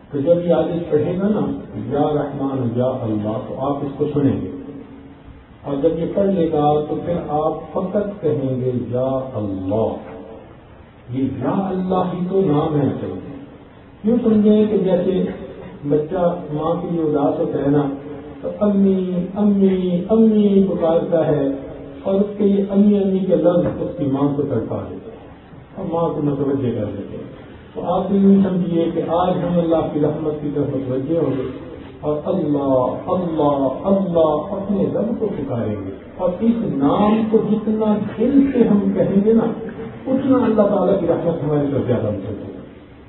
F: تو جب یہ آدمی پڑھے گا نا یا رحمان یا اللہ تو آپ اس کو سنیں گے، اور جب یہ پڑھ لے گا تو پھر آپ فقط کہیں گے یا اللہ. یہ یا اللہ ہی تو نام ہے. چاہیے یوں سمجھیں کہ جیسے بچہ ماں کے لیے اداس ہوتا ہے نا تو امی امی امی پکارتا ہے، اور اس کے لیے امی امی کے لفظ اس کی ماں کو تڑپا دیتے ہیں اور ماں کو متوجہ کر دیتے ہیں. تو آپ بھی یوں سمجھیے کہ آج ہم اللہ کی رحمت کی طرف متوجہ ہوں گے اور اللہ اللہ اللہ اپنے رب کو پکاریں گے، اور اس نام کو جتنا دل سے ہم کہیں گے نا اتنا اللہ تعالیٰ کی رحمت ہماری طرف زیادہ متوجہ ہے.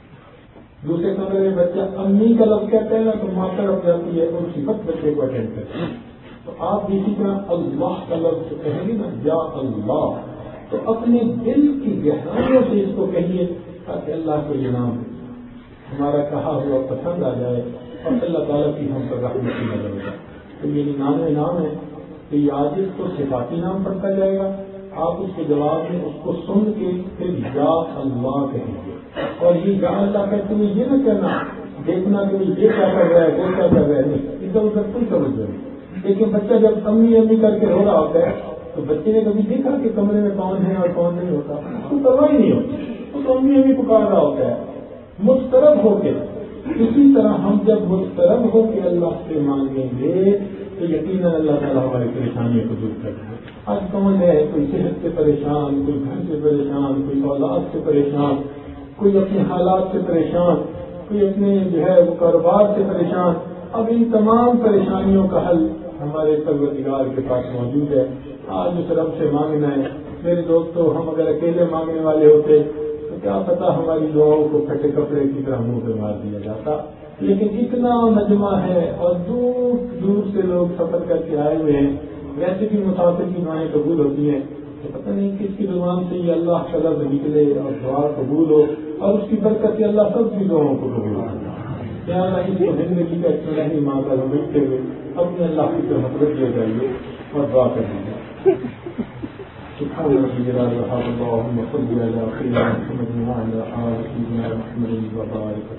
F: دوسرے کمرے میں بچہ امی کا لفظ کہتا ہے نا تو ماں طرف جاتی ہے اور اسی وقت بچے کو اٹینڈ کرتے ہیں. تو آپ اسی طرح اللہ کا لفظ کہیں گے نا یا اللہ تو اپنے دل کی گہرائیوں سے اس کو کہیے تاکہ اللہ کو یہ نام ہمارا کہا ہوا پسند آ جائے اور اللہ تعالیٰ کی ہم پر رحمت کی نظر ہو جائے. تو یہ ننانوے نام ہے کہ یہ عاجز کو صفاتی نام پڑھتا جائے گا. آپ اس کے جواب میں اس کو سن کے پھر یا اللہ کہیں گے، اور یہ یا اللہ کہتے ہوئے یہ نہ کہنا دیکھنا کہ یہ کیا کر رہا ہے وہ کیا کر رہا ہے، نہیں ادھر ادھر کوئی توجہ نہیں. لیکن بچہ جب امی امی کر کے رو رہا ہوتا ہے تو بچے نے کبھی دیکھا کہ کمرے میں کون ہے اور کون نہیں ہوتا، اس کو پرواہ ہی نہیں ہوتی، وہ تو امی امی پکار رہا ہوتا ہے مضطرب ہو کے. اسی طرح ہم جب مضطرب ہو کے اللہ سے مانگیں گے تو یقیناً اللہ تعالیٰ ہماری پریشانیوں کو دور کر دیں گے. آج کون ہے کوئی صحت سے پریشان، کوئی گھر سے پریشان، کوئی اولاد سے پریشان، کوئی اپنے حالات سے پریشان، کوئی اپنے جو ہے وہ کاروبار سے پریشان. اب ان تمام پریشانیوں کا حل ہمارے پروردگار کے پاس موجود ہے. آج اس رب سے مانگنا ہے. میرے دوستوں ہم اگر اکیلے مانگنے والے ہوتے تو کیا پتا ہماری دعاؤں کو پھٹے کپڑے کی طرح منہ پہ مار دیا جاتا. لیکن اتنا مجمع ہے اور دور دور سے لوگ سفر کر کے آئے ہوئے ہیں. ویسے بھی مسافر کی دعائیں قبول ہوتی ہیں تو پتہ نہیں کس کی زبان سے یہ اللہ کا لفظ نکلے اور دعا قبول ہو اور اس کی برکت سے اللہ سب کی دعاؤں کو قبول ہو. کیا اس کو زندگی کا اتنا نہیں مانگا سمجھتے ہوئے اپنے اللہ کی طرف متوجہ ہو جائیے اور دعا کر دیجیے. سبحان ربي جلال وهاب اللهم صل على سيدنا محمد وعلى آل سيدنا محمد وبارك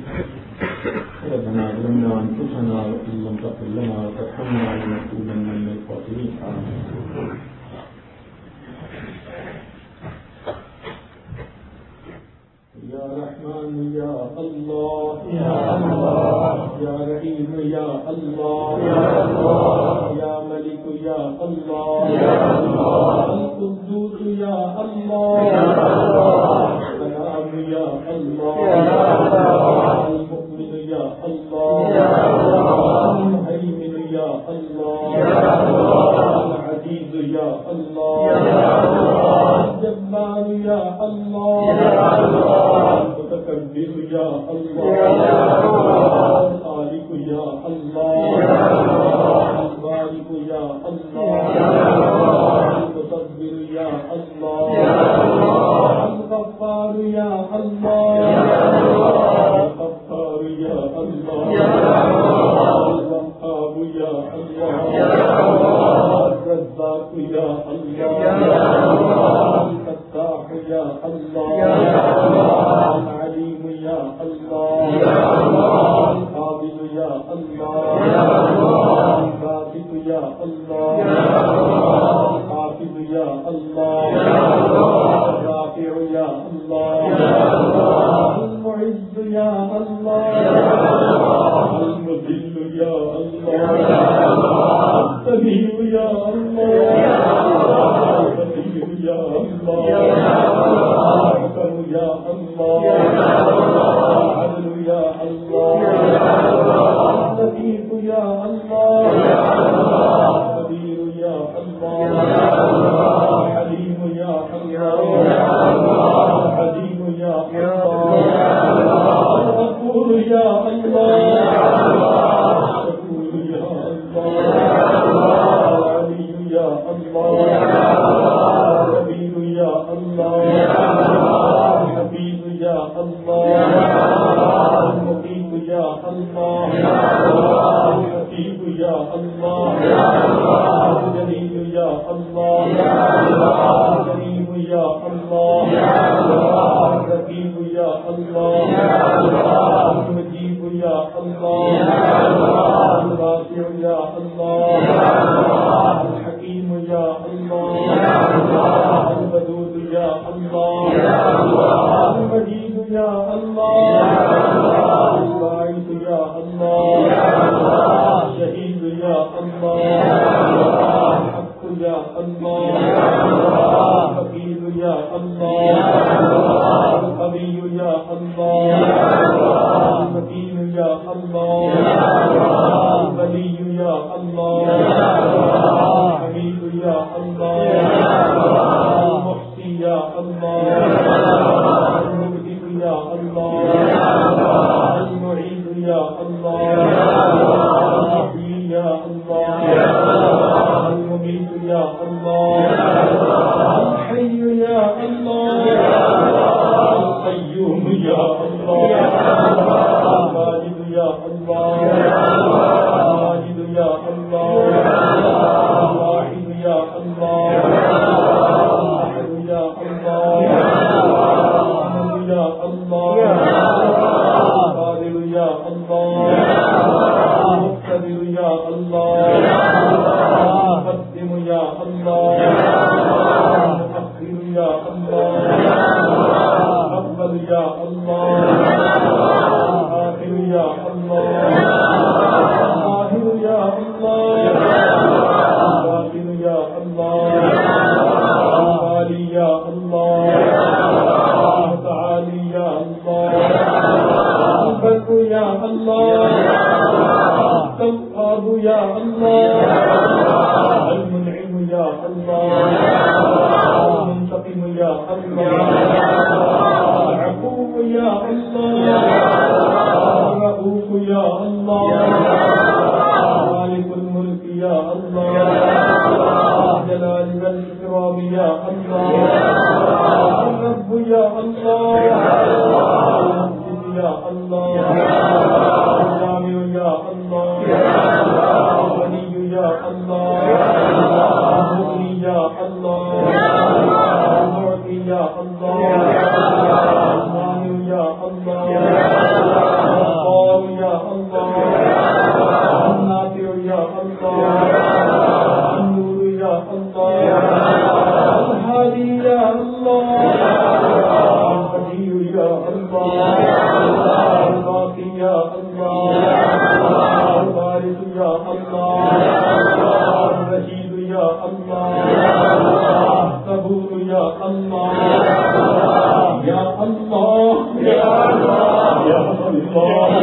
F: وسلم. ربنا ظلمنا أنفسنا وإن لم تغفر لنا وترحمنا لنكونن من الخاسرين. يا رحمن يا الله يا الله يا رحيم يا الله يا الله يا ملك يا الله يا الله القدوس يا الله يا الله السلام يا الله يا الله المؤمن يا الله يا الله المهيمن يا الله يا الله العزيز يا الله يا الله الجبار يا الله يا الله المتكبر يا الله يا الله الخالق يا الله يا الله البارئ يا الله يا الله المصبر يا الله يا الله الغفار يا الله يا الله الغفار يا الله يا الله الوهاب يا الله يا الله الرزاق يا الله يا الله الفتاح يا الله يا الله العليم يا الله يا الله القابض يا الله يا الله الباسط يا الله يا الله الحافظ يا الله يا الله الرافع يا الله يا الله المعز يا الله يا الله المذل يا الله يا الله السميع يا الله يا الله البصير يا الله يا الله الحكم يا الله يا الله العدل يا الله يا الله اللطيف يا الله يا الله الخبير يا الله يا الله الحليم يا الله يا الله الحليم يا الله يا الله الغفور يا الله يا الله الشكور يا الله يا الله العلي يا الله يا الله الكبير يا الله يا الله الحفيظ يا الله يا الله المقيت يا الله يا الله الحسيب يا الله يا الله الجليل يا الله يا الله الكريم يا الله يا الله الرقيب يا الله يا الله المجيب اللہ الودود یا اللہ المجید یا اللہ الواعظ یا اللہ شہید یا اللہ حق یا اللہ حفیظ یا اللہ قوی یا اللہ متین یا اللہ ولی یا اللہ حمید یا اللہ محسی یا اللہ المبدع یا اللہ المعید یا اللہ المحیی یا اللہ المميت یا اللہ الحي یا اللہ القيوم یا اللہ الواجد یا اللہ الواجد یا اللہ الواحد یا اللہ الاحد یا اللہ الصمد یا اللہ القادر یا اللہ المقتدر یا اللہ المقدم یا اللہ المؤخر یا اللہ اول یا اللہ آخر یا اللہ ظاہر یا اللہ باطن یا اللہ والی یا اللہ متعالی یا اللہ البر یا اللہ التواب یا اللہ المنعم یا اللہ المنتقم یا اللہ العفو یا اللہ الرؤوف یا اللہ مالک الملک یا اللہ جلال والاکرام یا اللہ الرب یا اللہ المسجد یا اللہ الجامع یا اللہ الغنی یا اللہ المغنی یا اللہ المعطی یا اللہ المانع یا اللہ الغفار یا اللہ النافع یا اللہ النور یا اللہ الهادي یا اللہ القدیر یا اللہ الباقی یا اللہ الوارث یا اللہ الرشید یا اللہ الصبور یا اللہ یا اللہ یا اللہ یا اللہ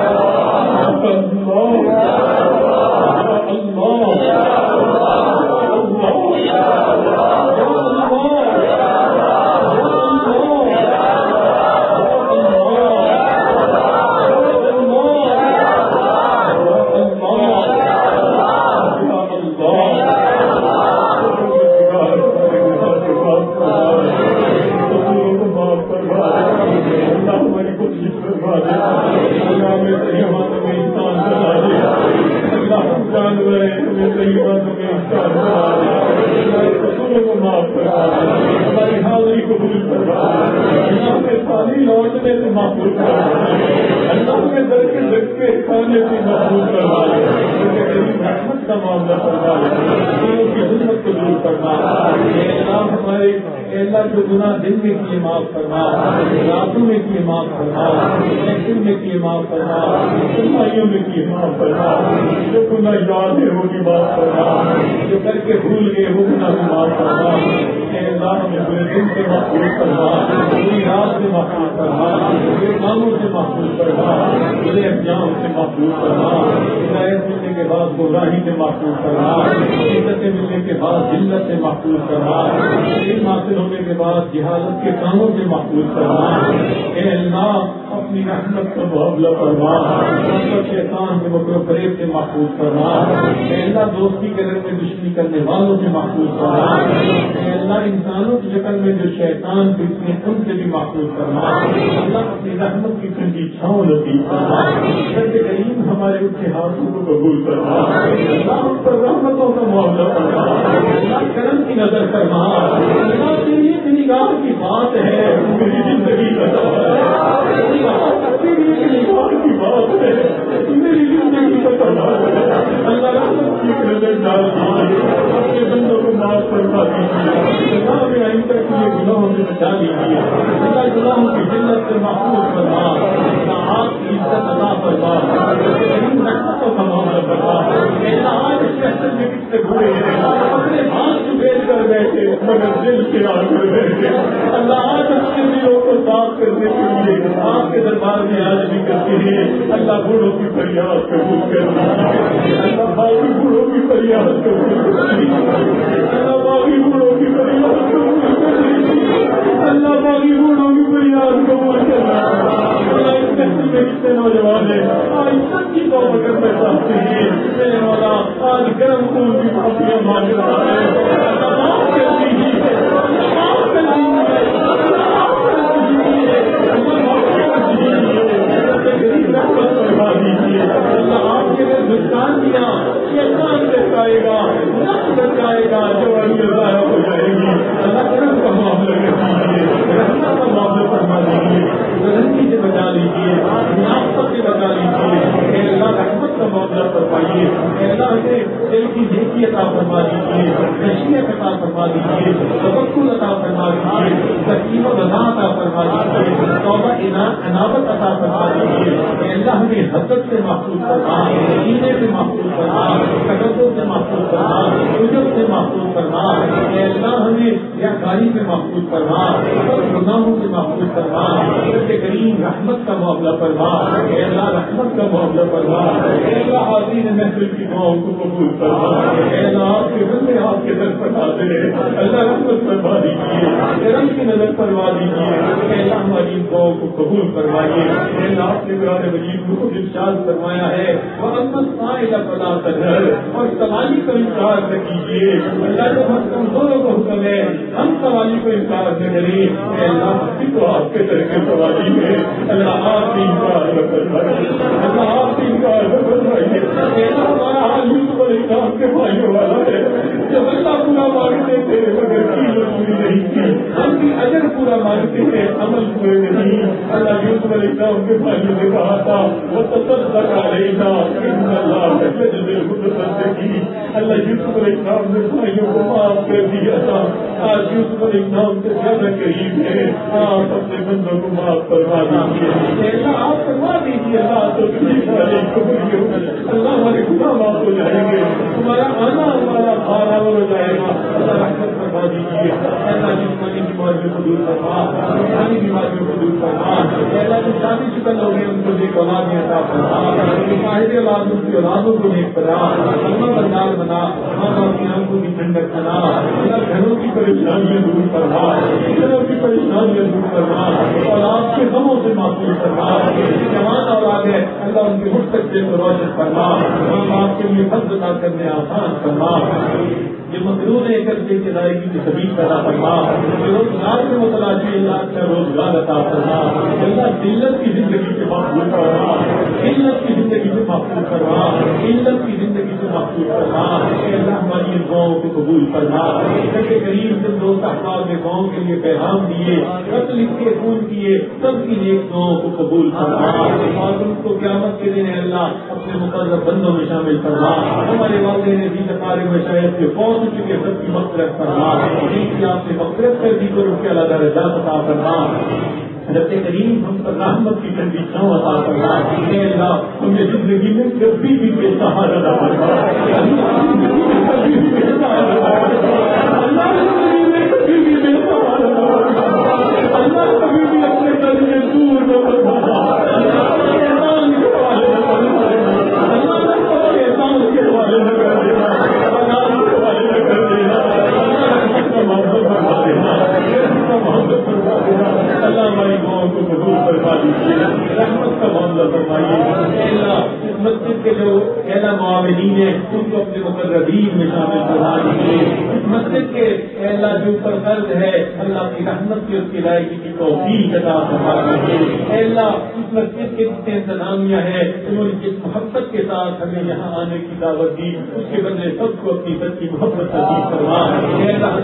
F: جو گناہ دن میں کیے معاف فرما، راتوں میں کیے معاف فرما، محفل میں کیے معاف فرما، سرمائیوں میں کیے معاف فرما، جو گناہ یاد ہے وہ بھی معاف فرما، جو کر کے بھول گئے وہ گناہ بھی معاف فرما۔ اے اللہ ہمیں پورے دن سے محفوظ فرما، پوری رات سے محفوظ فرما، پورے کاموں سے محفوظ فرما، پورے انجام سے محفوظ فرما، ہدایت ملنے کے بعد گمراہی سے محفوظ فرما، عزت ملنے کے بعد ذلت سے محفوظ فرما، علم حاصل ہونے کے بعد جہالت کے کاموں سے محفوظ فرما۔ اے اللہ اپنی رحمت کا معاملہ فرما، شیطان کے مکر و فریب سے محفوظ فرما۔ اے اللہ دوستی کے رنگ میں دشمنی کرنے والوں سے محفوظ فرما۔ اے اللہ انسانوں کی شکل میں جو شیطان فتنے ان سے بھی محفوظ فرما۔ اللہ اپنی رحمت کی ٹھنڈی چھاؤں نصیب فرما۔ رب کریم ہمارے اٹھے ہاتھوں کو قبول فرما، اللہ ان پر رحمتوں کا معاملہ فرما، اللہ کرم کی نظر فرما۔ اللہ تیری ایک نگاہ کی بات ہے میری زندگی کا تیری ایک نگاہ کی بات ہے میری زندگی کا اللہ رحمت کی نظر ڈال اپنے بندوں کو معاف فرما دیجیے اللہ ہمیں آئندہ کے لیے گناہوں سے بچا لیجیے اللہ گناہوں کی ذلت سے محفوظ فرما اللہ آپ کی عزت عطا فرما رحمتوں کا معاملہ فرما اللہ آج اس محفل میں کس سے بھولے ہیں اپنے ہاتھ بیچ کر بیٹھے مگر دل سے آ کر بیٹھے اللہ آج اپنے دلوں کو صاف کرنے کے لیے آپ کے دربار میں آج بھی کرتے ہیں اللہ بوڑھوں کی فریاد قبول کر لیجیے اللہ باغی بوڑھوں کی فریاد قبول کر لیجیے اللہ باغی بوڑھوں کی فریاد قبول کر لیجیے اللہ باغی بوڑھوں کی فریاد قبول کر لیجیے اس محفل میں کتنے نوجوان ہیں آج سب کی توبہ کرنا چاہتے ہیں میرے مولا آج گرم خون کی معافیاں مانگ رہا ہے اللہ معاف کر دیجیے معاف کر دیجیے اللہ آپ کے لیے نقصان دیا شیطان بچائے گا نفس بچائے گا جوانی ضائع ہو جائے گی اللہ کرم کا معاملہ کر دیجیے رحمت کا معاملہ فرما دیجیے غلطی سے بچا لیجیے منافقت سے بچا لیجیے اے اللہ رحمت کا معاملہ فرمائیے اے اللہ ہمیں دل کی نیکی عطا فرما دیجیے خشیت عطا فرما دیجیے توکل عطا فرما دیجیے تسلیم و رضا عطا فرما دیجیے توبہ عنابت عطا فرما دیجیے اے اللہ ہمیں حسد سے محفوظ کرنا سینے سے محفوظ کرنا تکبر سے محفوظ کرنا عجب سے محفوظ کرنا اے اللہ ہمیں ریاکاری سے محفوظ کرنا گناہوں سے محفوظ کرنا کہ کریم رحمت کا معاملہ فرما اے اللہ رحمت کا معاملہ فرما اے اللہ حاضرین محفل کی دعاؤں کو قبول فرما اے اللہ آپ کے بندے آپ کے در پر حاضر ہیں اللہ رحمت فرما دیجیے کرم کی نظر فرما دیجیے اے اللہ ہماری دعاؤں کو قبول فرمائیے اے اللہ آپ نے قرآن مجید کو ارشاد فرمایا ہے اور سوالی کو انکار نہ کیجیے اللہ جو ہم کمزوروں کو حکم ہے ہم سوالی کو انکار نہ کریں اللہ ہستی کو آپ کے طرح سوالی ہے اللہ آپ کی انکار نہ فرمائیے اللہ آپ کی انکار نہ فرمائیے ہمارا حال یوسف علیہ السلام کے بھائیوں والا ہے جب اللہ پورا مانگتے تھے مگر قیمت پوری نہیں تھی ہم بھی اجر پورا مانگتے تھے عمل پورے نہیں اللہ یوسف علیہ السلام کے بھائیوں نے کہا تھا وہ تصدق علینا ان اللہ یجزی المتصدقین اللہ یوسف علیہ السلام نے بھائیوں کو معاف کر دیا تھا آج یوسف علیہ السلام سے زیادہ قریب ہے آپ اپنے بندوں کو معاف فرما دیجیے اللہ آپ فرما دیجیے اللہ تو اللہ ہمارے گناہ معاف ہو جائیں گے ہمارا آنا ہمارا بھارا ہو جائے گا اللہ رحمت فرما دیجیے اللہ جسمانی بیماریوں کو دور فرما روحانی بیماریوں کو دور فرما اللہ جو شادی شکل ہو گئے ان کو دیکھ اولاد عطا فرما ماہر اولادوں کی اولادوں کو نیک بنا اللہ بندار بنا ماں کی آنکھوں کی ٹھنڈک بنا اللہ گھروں کی پریشانیاں دور فرما گھروں کی پریشانیاں دور فرما اور آپ کے غموں سے محفوظ فرما جوان اولاد ہے اللہ ان کے مستقبل کو روشن فرما ماں باپ کے لیے فرض ادا کرنے آسان فرما جو مقرون ہے کرتے کی ادائیگی کی سبیل پیدا فرما روزگار میں متلاشی اللہ کا روزگار عطا فرما اللہ دلت کی زندگی سے محفوظ کرنا علت کی زندگی سے محفوظ کرنا علت کی زندگی سے محفوظ کرنا اللہ ہماری ان دعاؤں کو قبول کرنا کہ قریب سے دوست احباب نے دعاؤں کے لیے پیغام دیے خط لکھ کے فون کیے سب کی نیک دعاؤں کو قبول کرنا اور ان کو قیامت کے دن اللہ اپنے مقرر بندوں میں شامل کرنا ہمارے والدین بھی سفارے میں شاید کے فوج چکے سب کی مغفرت کرنا جن کی آپ نے مغفرت کر دی کر ان کے اللہ رضا عطا کرنا رب کریم ہم پر رحمت کی ٹھنڈی چھاؤں عطا کرنا اے اللہ ہمیں زندگی میں کبھی بھی بے سہارا نہ کرنا کبھی بھی بے سہارا نہ کرنا اللہ زندگی میں کبھی بھی بے سہارا نہ کرنا اللہ کبھی بھی اپنے گھر میں دور نہ کرنا اللہ کے والے نہ کر دینا اللہ ہماری دعاؤں کو قبول فرما دیجیے رحمت کا معاملہ فرمائیے اللہ اس مسجد کے جو اعلیٰ معاونین ہیں ان کو اپنے مقررین میں شامل کروا دیجیے اس مسجد کے اعلیٰ جو اوپر قرض ہے اللہ کی رحمت کی اس کی ادائیگی کی توفیق عطا فرما دیجیے اللہ اس مسجد کے جتنے انتظامیہ ہیں انہوں نے جس محبت کے ساتھ ہمیں یہاں آنے کی دعوت دی اس کے بدلے سب کو اپنی سچی محبت نصیب کروا اللہ حضرت کی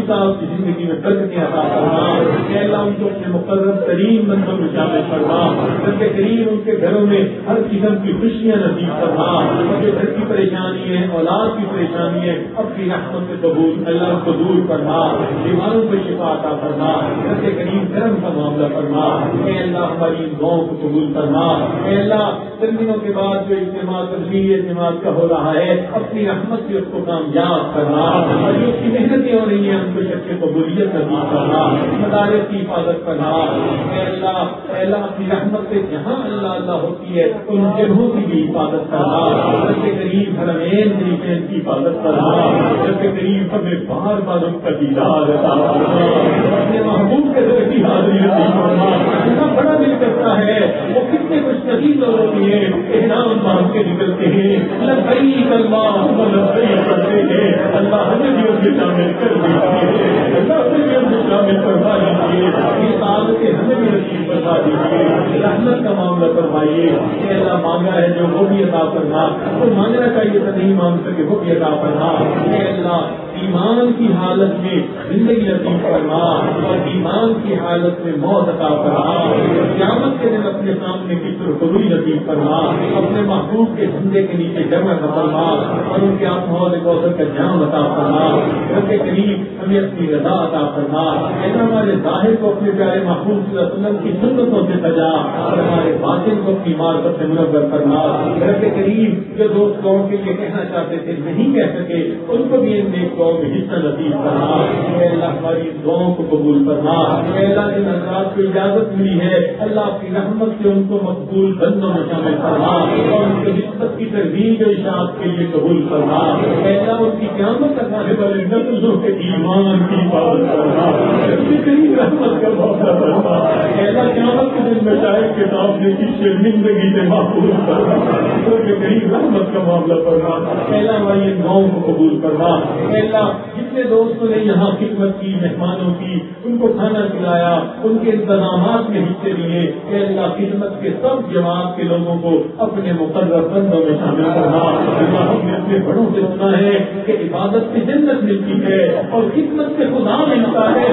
F: صاحب کی زندگی میں برکتیں عطا فرما، اے اللہ ان کو اپنے مقرر ترین بندوں میں شامل فرما، رب کریم ان کے گھروں میں ہر قسم کی خوشیاں نصیب فرما، اور جو گھر کی پریشانی ہے اولاد کی پریشانی ہے اپنی رحمت سے قبول اللہ کو دور فرما، بیماروں کو شفا عطا فرما، رب کریم کرم کا معاملہ فرما، اے اللہ ہماری ان دعاؤں کو قبول فرما، اے اللہ چند دنوں کے بعد جو اجتماع تبلیغ جماعت کا ہو رہا ہے اپنی رحمت سے اس کو کامیاب کرنا، اور جو اس کی محنتیں ہو رہی ہیں ان کو شک قبولیت نصیب کرنا، مدارس کی حفاظت کرنا، اے اللہ اے اللہ اپنی رحمت سے جہاں اللہ اللہ ہوتی ہے ان جگہوں کی بھی حفاظت کرنا، رب کریم حرمین شریفین کی حفاظت کرنا، رب کریم ہمیں بار بار ان کا دیدار عطا فرما، اپنے محبوب کے در کی حاضری نصیب فرما، اتنا بڑا دل کرتا ہے وہ کتنے کچھ نصیب لوگوں کی ہے احرام باندھ کے نکلتے ہیں لبیک اللہم لبیک کرتے ہیں، اللہ ہمیں بھی ان کے شامل کر دیجیے، اللہ ہمیں بھی ان کے شامل کروا دیجیے، یہ سال کے ہمیں بھی نصیب کروا دیجیے، رحمت کا معاملہ فرمائیے، کہ اللہ مانگا ہے جو وہ بھی عطا کرنا، تو مانگنا چاہیے تو نہیں مانگ سکے وہ بھی عطا کرنا، اے اللہ ایمان کی حالت میں زندگی نصیب فرما اور ایمان کی حالت میں موت عطا فرما، قیامت کے دن اپنے سامنے کی سرخروئی نصیب فرما، اپنے محبوب کے جھنڈے کے نیچے جمع فرما اور ان کے آپ حوض کوثر کا جام عطا فرما، رب کریم ہمیں اپنی رضا عطا فرما، ایسا ہمارے ظاہر کو اپنے پیارے محبوب صلی اللہ علیہ وسلم کی سنتوں سے سجا اور ہمارے باطن کو اپنی معرفت سے منور فرما، رب کریم جو دوست قوم کے لیے کہنا چاہتے تھے نہیں کہہ سکے ان کو بھی ان نیک قوم میں حصہ نصیب فرما، اے اللہ ہماری دعاؤں کو قبول فرما، اے اللہ جن حضرات کو اجازت ملی ہے اللہ اپنی رحمت سے ان کو مقبول بندوں میں شامل فرما اور ان کی نسبت کی ترویج و اشاعت کے لیے قبول فرما، اے اللہ ان کی قیامت تک آنے والے نسلوں کے ایمان کی حفاظت فرما، قریب رحمت کا موقع فرما، اے اللہ قیامت کے دن میں شاید کے سامنے کی شرمندگی سے محفوظ فرما، قریب رحمت کا معاملہ فرما، اے اللہ ہماری ان دعاؤں کو قبول فرما، اے اللہ جتنے دوستوں نے یہاں خدمت کی مہمانوں کی ان کو کھانا کھلایا ان کے انتظامات میں حصے لیے، اے اللہ خدمت کے سب جماعت کے لوگوں کو اپنے مقرر بندوں میں شامل کرنا، اللہ ہم نے اپنے بڑوں سے سنا ہے کہ عبادت سے جنت ملتی ہے اور خدمت سے خدا ملتا ہے،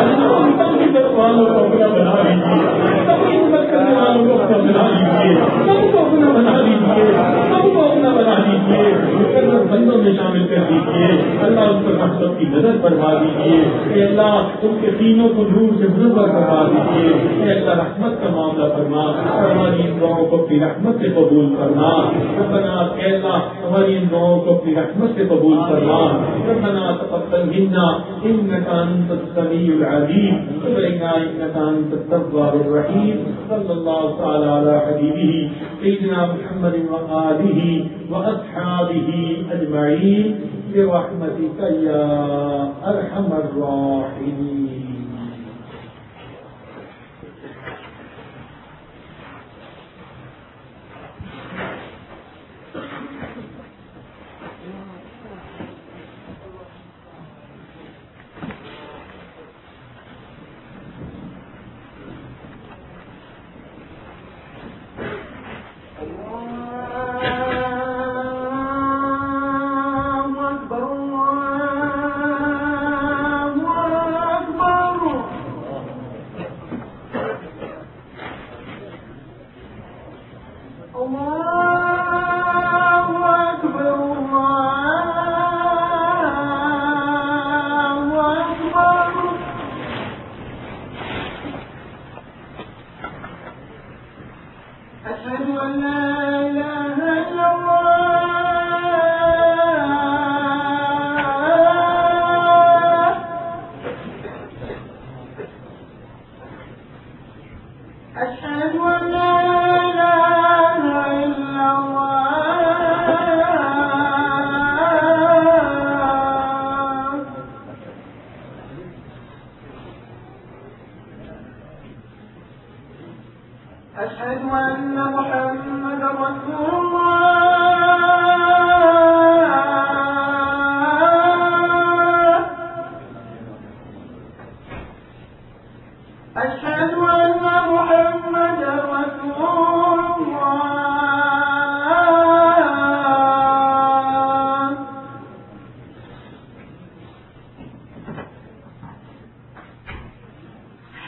F: خدمت والوں کو اپنا بنا لیجیے، سب خدمت کرنے والوں کو اپنا بنا لیجیے، سب کو اپنا بنا لیجیے، سب کو اپنا بنا لیجیے، مقرر بندوں میں شامل کر دیجیے، اللہ اس پر رحمت کی نظر بڑھا دیجیے، اے اللہ ان کے سینوں کو نور سے منور کروا دیجیے، اے اللہ رحمت کا معاملہ فرما اور ہماری ان دعاؤں کو اپنی رحمت سے قبول کرنا، ربنا اے اللہ ہماری ان دعاؤں کو اپنی رحمت سے قبول کرنا، ربنا تقبل منا انك انت السميع العليم وتب علينا انك انت التواب الرحيم، صلى الله تعالى على حبيبه سيدنا محمد وآله وأصحابه أجمعين برحمتك يا أرحم الراحمين.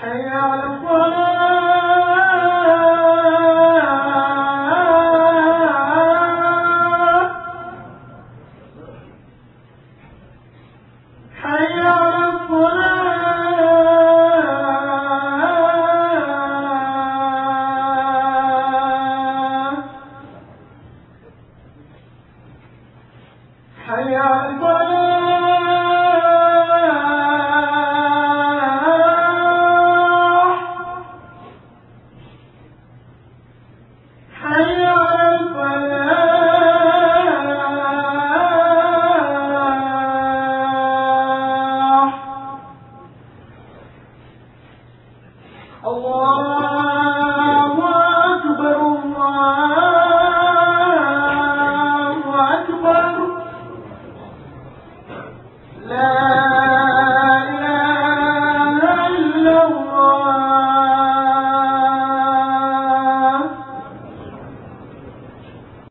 G: حي على الصلاة حي على الصلاة حي على الفلاح حي على الفلاح الله